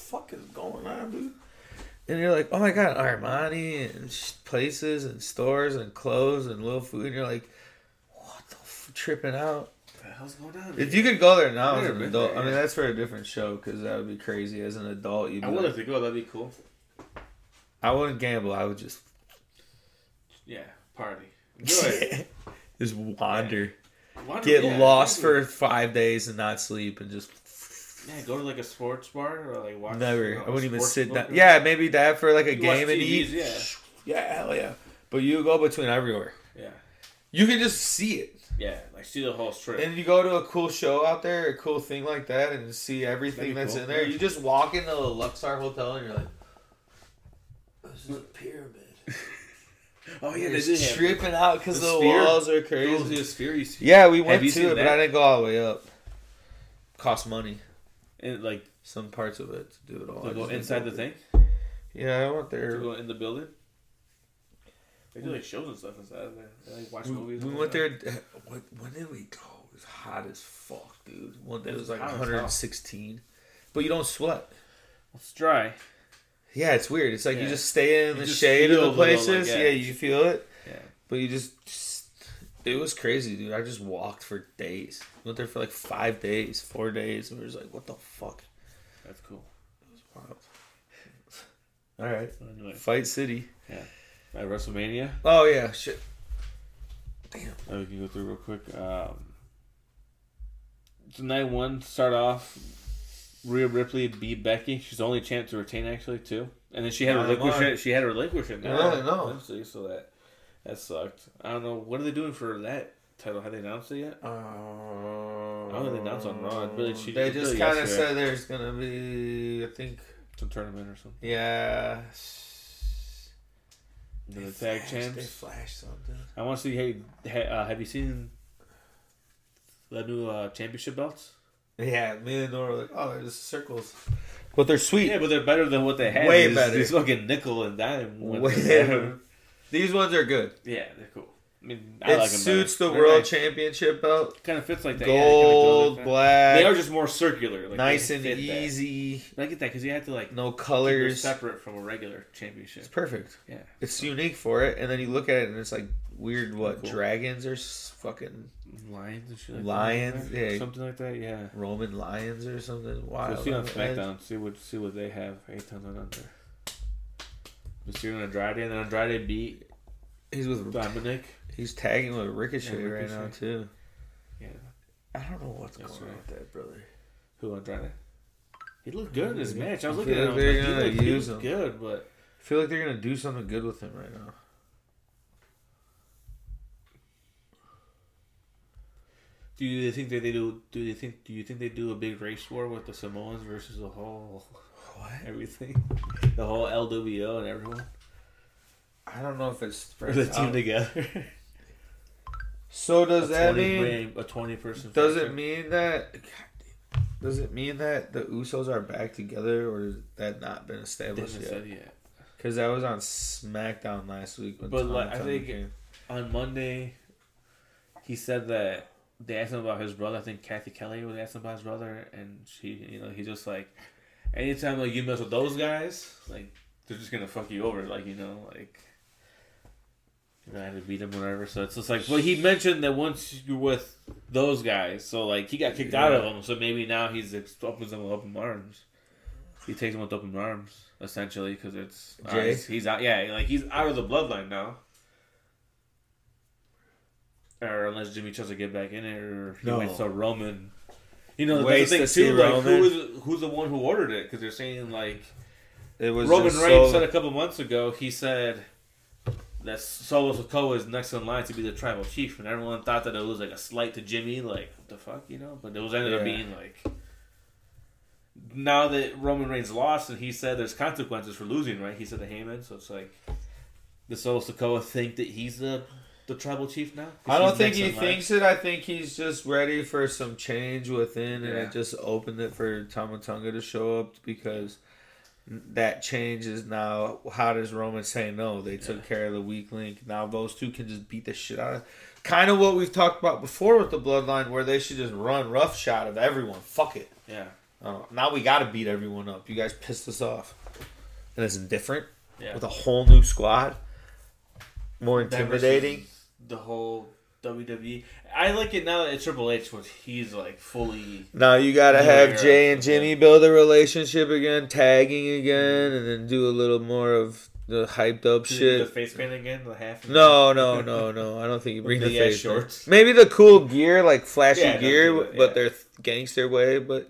fuck is going on, dude? And you're like, oh my god, Armani and places and stores and clothes and little food. And you're like, what the f- tripping out? What the hell's going on? If you could go there now as Never an been adult, there, I mean yeah. that's for a different show because that would be crazy. As an adult, you'd be I would like, like to go. That'd be cool. I wouldn't gamble. I would just Yeah, party. Enjoy it. just wander, Why get yeah, lost exactly. for five days and not sleep and just. Yeah, go to like a sports bar or like watch. Never. You know, I wouldn't even sports sit book down. or- Yeah, maybe that for like a You watch game and T eat. Vs, yeah. Yeah, hell yeah. But you go between everywhere. Yeah. You can just see it. Yeah, like see the whole strip. And you go to a cool show out there, a cool thing like that, and see everything That'd be that's cool. in there. You just walk into the Luxor Hotel and you're like, this is a pyramid. Oh yeah, You're they did have tripping out because the the, sphere. walls are Go to crazy. the sphere. You see, Yeah, we went you to seen it, but that? I didn't go all the way up. Cost money. and like Some parts of it to do it all. to I go just didn't inside go the there. thing. Yeah, I went To there. go in the building. They do like shows and stuff inside there. They like watch We, movies. we and went whatnot. there. When, when did we go? It was hot as fuck, dude. One day it It was was like hot as one hundred sixteen. But you don't sweat. It's dry. Yeah, it's weird. It's like you Yeah. just stay in You the just shade of feel the the little, like, places. yeah. Yeah, you feel it. Yeah. But you just, it was crazy, dude. I just walked for days. Went there for like five days, four days, and we were just like, what the fuck? That's cool. It was wild. All right. Anyway, Fight City. at WrestleMania. Oh, yeah. Shit. Damn. Uh, we can go through real quick. Um, so night one, start off. Rhea Ripley beat Becky. She's the only champ to retain, actually, too. And then she had to Nine relinquish one. it. She had to relinquish it. Yeah, I know. Eventually, so that that sucked. I don't know. What are they doing for that title? Have they announced it yet? Uh, I don't think they announced on Raw. It really- she- they it just really kind of yesterday. said there's going to be, I think, Some tournament or something. yeah. The They tag flashed- champs. They flashed something. I want to see. Hey, ha, uh, have you seen the new uh, championship belts? Yeah, me and Nora were like, oh, they're just circles. But they're sweet. Yeah, but they're better than what they had. Way these, better. These fucking nickel and dime ones. Way they have. better. These ones are good. Yeah, they're cool. I mean, I It like them suits better. the They're world nice. championship belt. Kind of fits like that. Gold, yeah, it kinda goes like that. black. They are just more circular. Like, nice they and fit that. easy. And I get that because you have to like No keep it colors. separate from a regular championship. It's perfect. Yeah, It's unique for it. And then you look at it and it's like weird, what, Cool. dragons or s- fucking lions and shit. Like Lions, that. yeah. something like that. Yeah. Roman lions or something wild. We'll see on And- SmackDown. See what see what they have. Eight times and under. Mysterio and Andrade, and then Andrade beat He's with Dominic. He's tagging with Ricochet, Yeah, right now Ricochet. too. Yeah. I don't know what's That's going on right. with that brother. Who Andrade? He looked good in his match. I was I looking feel at like him. they're Like, he gonna looked, he use looked him. good, but I feel like they're gonna do something good with him right now. do you think that they do? Do you think? Do you think they do a big race war with the Samoans versus the whole What? everything, the whole L W O and everyone? I don't know if it's Or the spread team out. together. So does a that twenty mean? a twenty person? Does faction? it mean that? God damn. Does it mean that the Usos are back together, or has that not been They established haven't yet? said yet. Because that was on SmackDown last week. When But, Tom like, I Tom think- came. On Monday, he said that they asked him about his brother. I think Kathy Kelly was asking about his brother, and she, you know, he just like, anytime like you mess with those guys, like they're just gonna fuck you over, like you know, like you know, I had to beat him, whatever. So it's just like, but he mentioned that once you're with those guys, so like he got kicked out of Yeah. them, so maybe now he's ex- opens them with open arms. He takes them with open arms essentially because it's uh, Jay? he's, he's out, yeah, like he's out of the bloodline now. Or unless Jimmy tries to get back in it, or he No. waits till Roman. You know, Waits that's to the thing see too. Like, Roman. who is who's the one who ordered it? Because they're saying like It was Roman just Reigns so- said a couple months ago. He said that Solo Sikoa is next in line to be the tribal chief, and everyone thought that it was like a slight to Jimmy, like what the fuck, you know. But it was ended up Yeah. being like now that Roman Reigns lost, and he said there's consequences for losing, right? He said to Heyman, so it's like does Solo Sikoa think that he's the the tribal chief now? 'Cause I don't he's think next he in line. thinks it. I think he's just ready for some change within, and Yeah. it just opened it for Tama Tonga to show up because that change is now. How does Roman say no? They took Yeah. care of the weak link. Now those two can just beat the shit out of. Kind of what we've talked about before with the Bloodline, where they should just run roughshod of everyone. Fuck it. Yeah. Oh, now we got to beat everyone up. You guys pissed us off. And it's different Yeah. with a whole new squad. More intimidating. The whole W W E. I like it now that it's Triple H, where he's like fully. Now you got to have era. Jay and Jimmy build a relationship again, tagging again, and then do a little more of the hyped up Did you shit. do the face paint again, the half. No, no, no, no. I don't think you bring With the the ass face shorts. paint. Maybe the cool gear, like flashy Yeah, don't gear, do it, but yeah. they're gangster way. But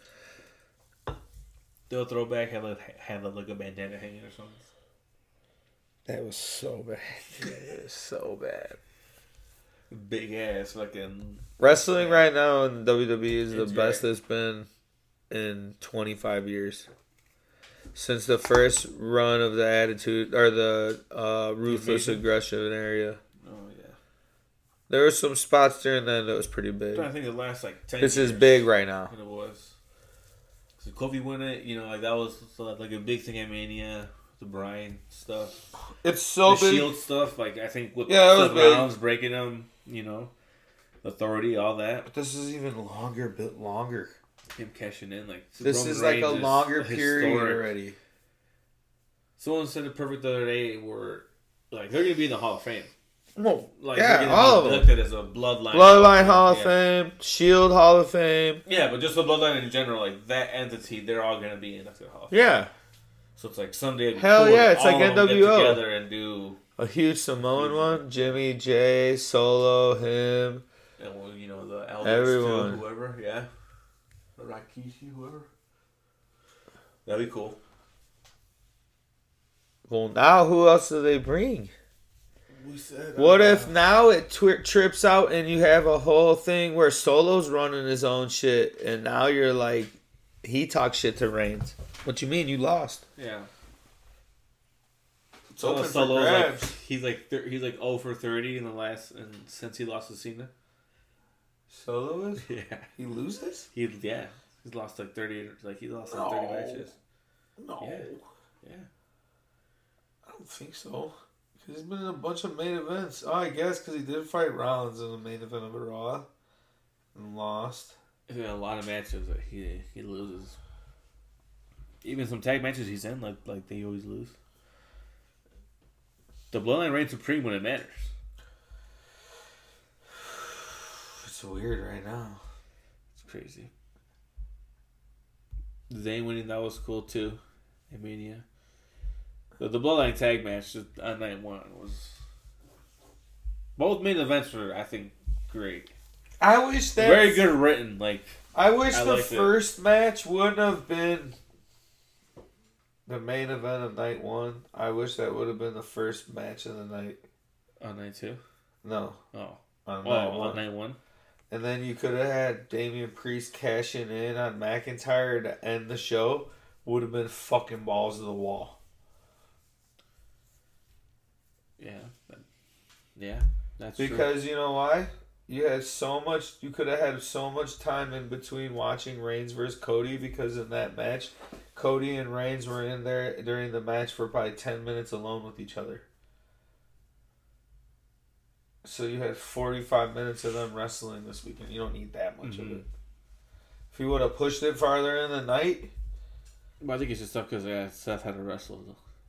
They'll throw back, have a, have a, like a bandana hanging or something. that was so bad. It was so bad. Big ass fucking. Wrestling right now in W W E is the It's best great. it's been in twenty-five years. Since the first run of the Attitude or the uh, Ruthless Invasion? Aggression area. Oh yeah. There were some spots during then that was pretty big. I think the last like ten. This years, is big right now. When it was. So Kofi win it, you know, like that was like a big thing at Mania. The Bryan stuff, It's so the big. Shield stuff. Like I think with Yeah, it was Seth big. Rollins breaking them, you know, Authority, all that. But this is even longer, bit longer. Him cashing in, like This Roman is like Reigns a is longer period historic. already. Someone said it perfect the other day. Where like they're gonna be in the Hall of Fame. Well, Like yeah, they're gonna all be of them. looked at as a bloodline. Bloodline Hall of yeah. Fame, Shield Hall of Fame. Yeah, but just the bloodline in general, like that entity, they're all gonna be in the Hall of Fame. Yeah, So it's like someday. it'd be Hell cool yeah, if it's like all of them N W O. Get together and do, a huge Samoan one. Jimmy, Jay, Solo, him. and well, you know, the elders Everyone. too, whoever, yeah, the Rikishi, whoever. That'd be cool. Well, now who else do they bring? We said. What uh, if now it twi- trips out and you have a whole thing where Solo's running his own shit, and now you're like, he talks shit to Reigns. What you mean? You lost. Yeah. It's Solo, open for Solo's like grabs. he's like thir- he's like zero for thirty in the last and since he lost to Cena. Solo is? Yeah. He loses? He yeah he's lost like thirty like he lost like No. thirty matches. No. Yeah. Yeah. I don't think so. Because he's been in a bunch of main events. Oh, I guess because he did fight Rollins in the main event of a Raw. And lost. There's been a lot of matches that he he loses. Even some tag matches he's in, like like they always lose. The Bloodline reigns supreme when it matters. It's weird right now. It's crazy. Zayn winning, that was cool too. At Mania. But the Bloodline tag match on night one was. Both main events were, I think, great. I wish that. Very good written. Like I wish I the liked it. first match wouldn't have been the main event of night one. I wish that would have been the first match of the night. on night two. No, Oh, on oh, night on one. night one. And then you could have had Damian Priest cashing in on McIntyre to end the show. Would have been fucking balls to the wall. Yeah, yeah, that's Because you know why? You had so much. You could have had so much time in between watching Reigns versus Cody, because in that match, Cody and Reigns were in there during the match for probably ten minutes alone with each other. So you had forty-five minutes of them wrestling this weekend. You don't need that much Mhm. of it. If you would have pushed it farther in the night, True. But I think it's just tough because yeah, Seth had to wrestle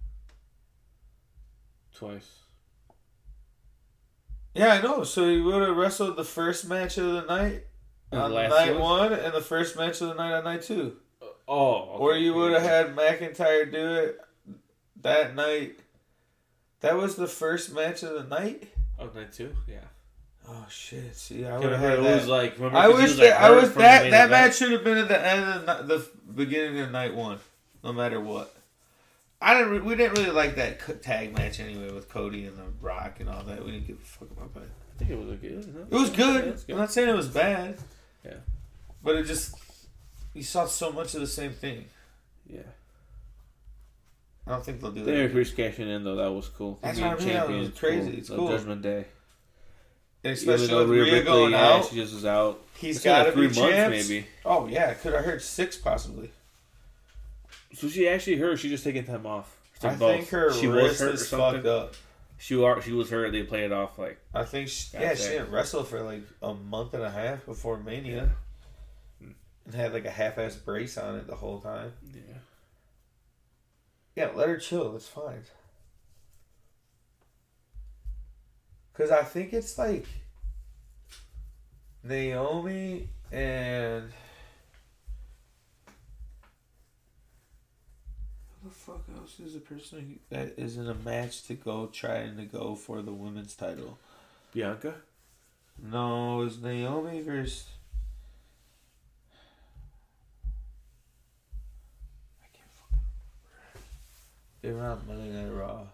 twice. yeah, I know. So you would have wrestled the first match of the night And on the last night one? one, and the first match of the night on night two. Oh, okay. Or you would have Yeah. had McIntyre do it that night. That was the first match of the night? Oh, night two, yeah. Oh shit! See, I I would have remember had it was that. like. Remember, I 'cause he wish was, like, that I hurt was from the that main that event. match should have been at the end of the, the beginning of night one, no matter what. I didn't. Re- we didn't really like that co- tag match anyway with Cody and the Rock and all that. We didn't give a fuck about that. I think it was good. Isn't it? It was good. Yeah, it's I'm not saying it was bad. Yeah. But it just you saw so much of the same thing. Yeah. I don't think they'll do that. Damian again. Priest cashing in though, that was cool. That's Being what I mean, that was champion, crazy. cool. It's The cool. Judgment Day. And Even especially though with Rhea Rhea Ripley, going yeah, out, she just was out. he's It's been like got to three be months champs. maybe. Oh yeah, could have heard six possibly. So she actually hurt. She just taking time off. She I took both. think her she was wrist hurt or is something. fucked up. She wa- she was hurt. They played it off like I think she, Gotcha. yeah, she didn't wrestle for like a month and a half before Mania. and had like a half-ass brace on it the whole time. Yeah. Yeah, let her chill. It's fine. Because I think it's like Naomi and... Who the fuck else is a person that is in a match to go trying to go for the women's title? Bianca? No, it's Naomi versus... I can't fucking remember. They were on Monday Night Raw.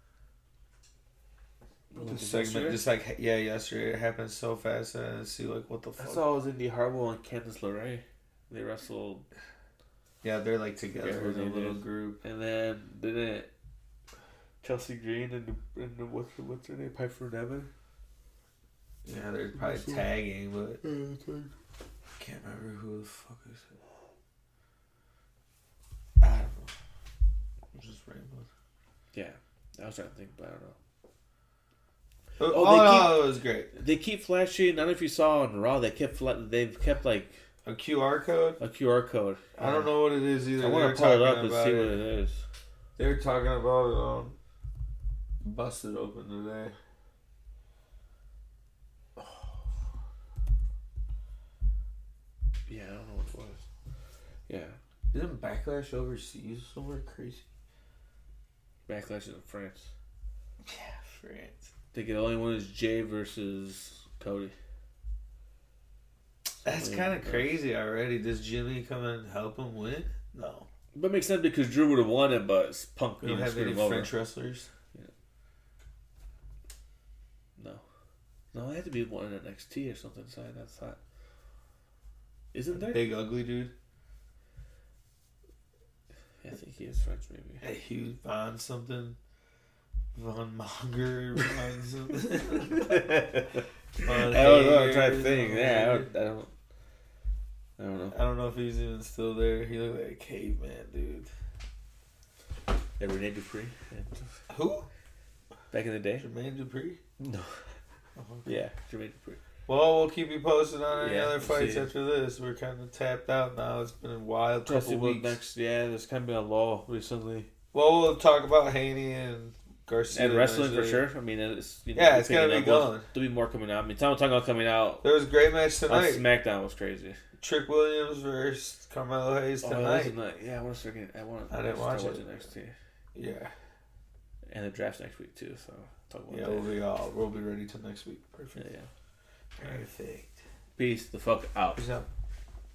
The segment, just like, yeah, yesterday. It happened so fast and I didn't see, like, what the fuck. I saw it was Indy Hartwell and Candice LeRae. They wrestled. Yeah, they're, like, together Yeah, in a they little did. group. And then, didn't Chelsea Green and, the, and the, what's, her, what's her name? Piper Nevin? Yeah, they're probably So, tagging, but yeah, tag. I can't remember who the fuck is it. I don't know. I'm just rambling. Yeah, I was trying to think, but I don't know. Oh, Oh, oh they no, keep- it was great. They keep flashing. I don't know if you saw on Raw. They kept fla- they've kept like A Q R code? a Q R code. I don't know what it is either. I They want were to pull it talking up and about see it. what it is. They were talking about it um busted open today. Yeah, I don't know what it was. Yeah, Isn't Backlash overseas somewhere crazy? Backlash is in France. Yeah, France. I think the only one is Jay versus Cody. That's Yeah, kind of yeah. crazy already. Does Jimmy come and help him win? No. But it makes sense because Drew would have won it, but Punk We you don't know, have screwed any him over. French wrestlers. No, no, it had to be one in N X T or something. So that's that. Isn't there? Big ugly dude. Yeah, I think he is French, maybe. Hey, Hugh Von something. Von Monger. Von something. Von I don't know. I'm Hager, trying to think. Von Yeah, I Hager. don't. I don't, I don't know. I don't know if he's even still there. He looked like a caveman, dude. Yeah, Rene Dupree. Who? Back in the day. Jermaine Dupri? No. Yeah, Jermaine Dupree. Well, we'll keep you posted on any Yeah, other we'll fights see. after this. We're kind of tapped out now. It's been a wild Let's see couple what weeks. next. Yeah, there's kind of been a lull recently. Well, we'll talk about Haney and Garcia. And wrestling for next sure. I mean, it's you know, Yeah, it's gotta picking be up. We'll- going. There'll be more coming out. I mean, Tom Tonga coming out There was a great match on tonight. SmackDown was crazy. Trick Williams versus Carmelo Hayes Oh, tonight. that was a- yeah, I want to start getting. I want. I didn't start watch it. watching N X T. Yeah. And the draft's next week too. So talk about Yeah, that. we'll be all we'll be ready till next week. Yeah, Perfect. yeah. Perfect. Peace the fuck out. Peace out.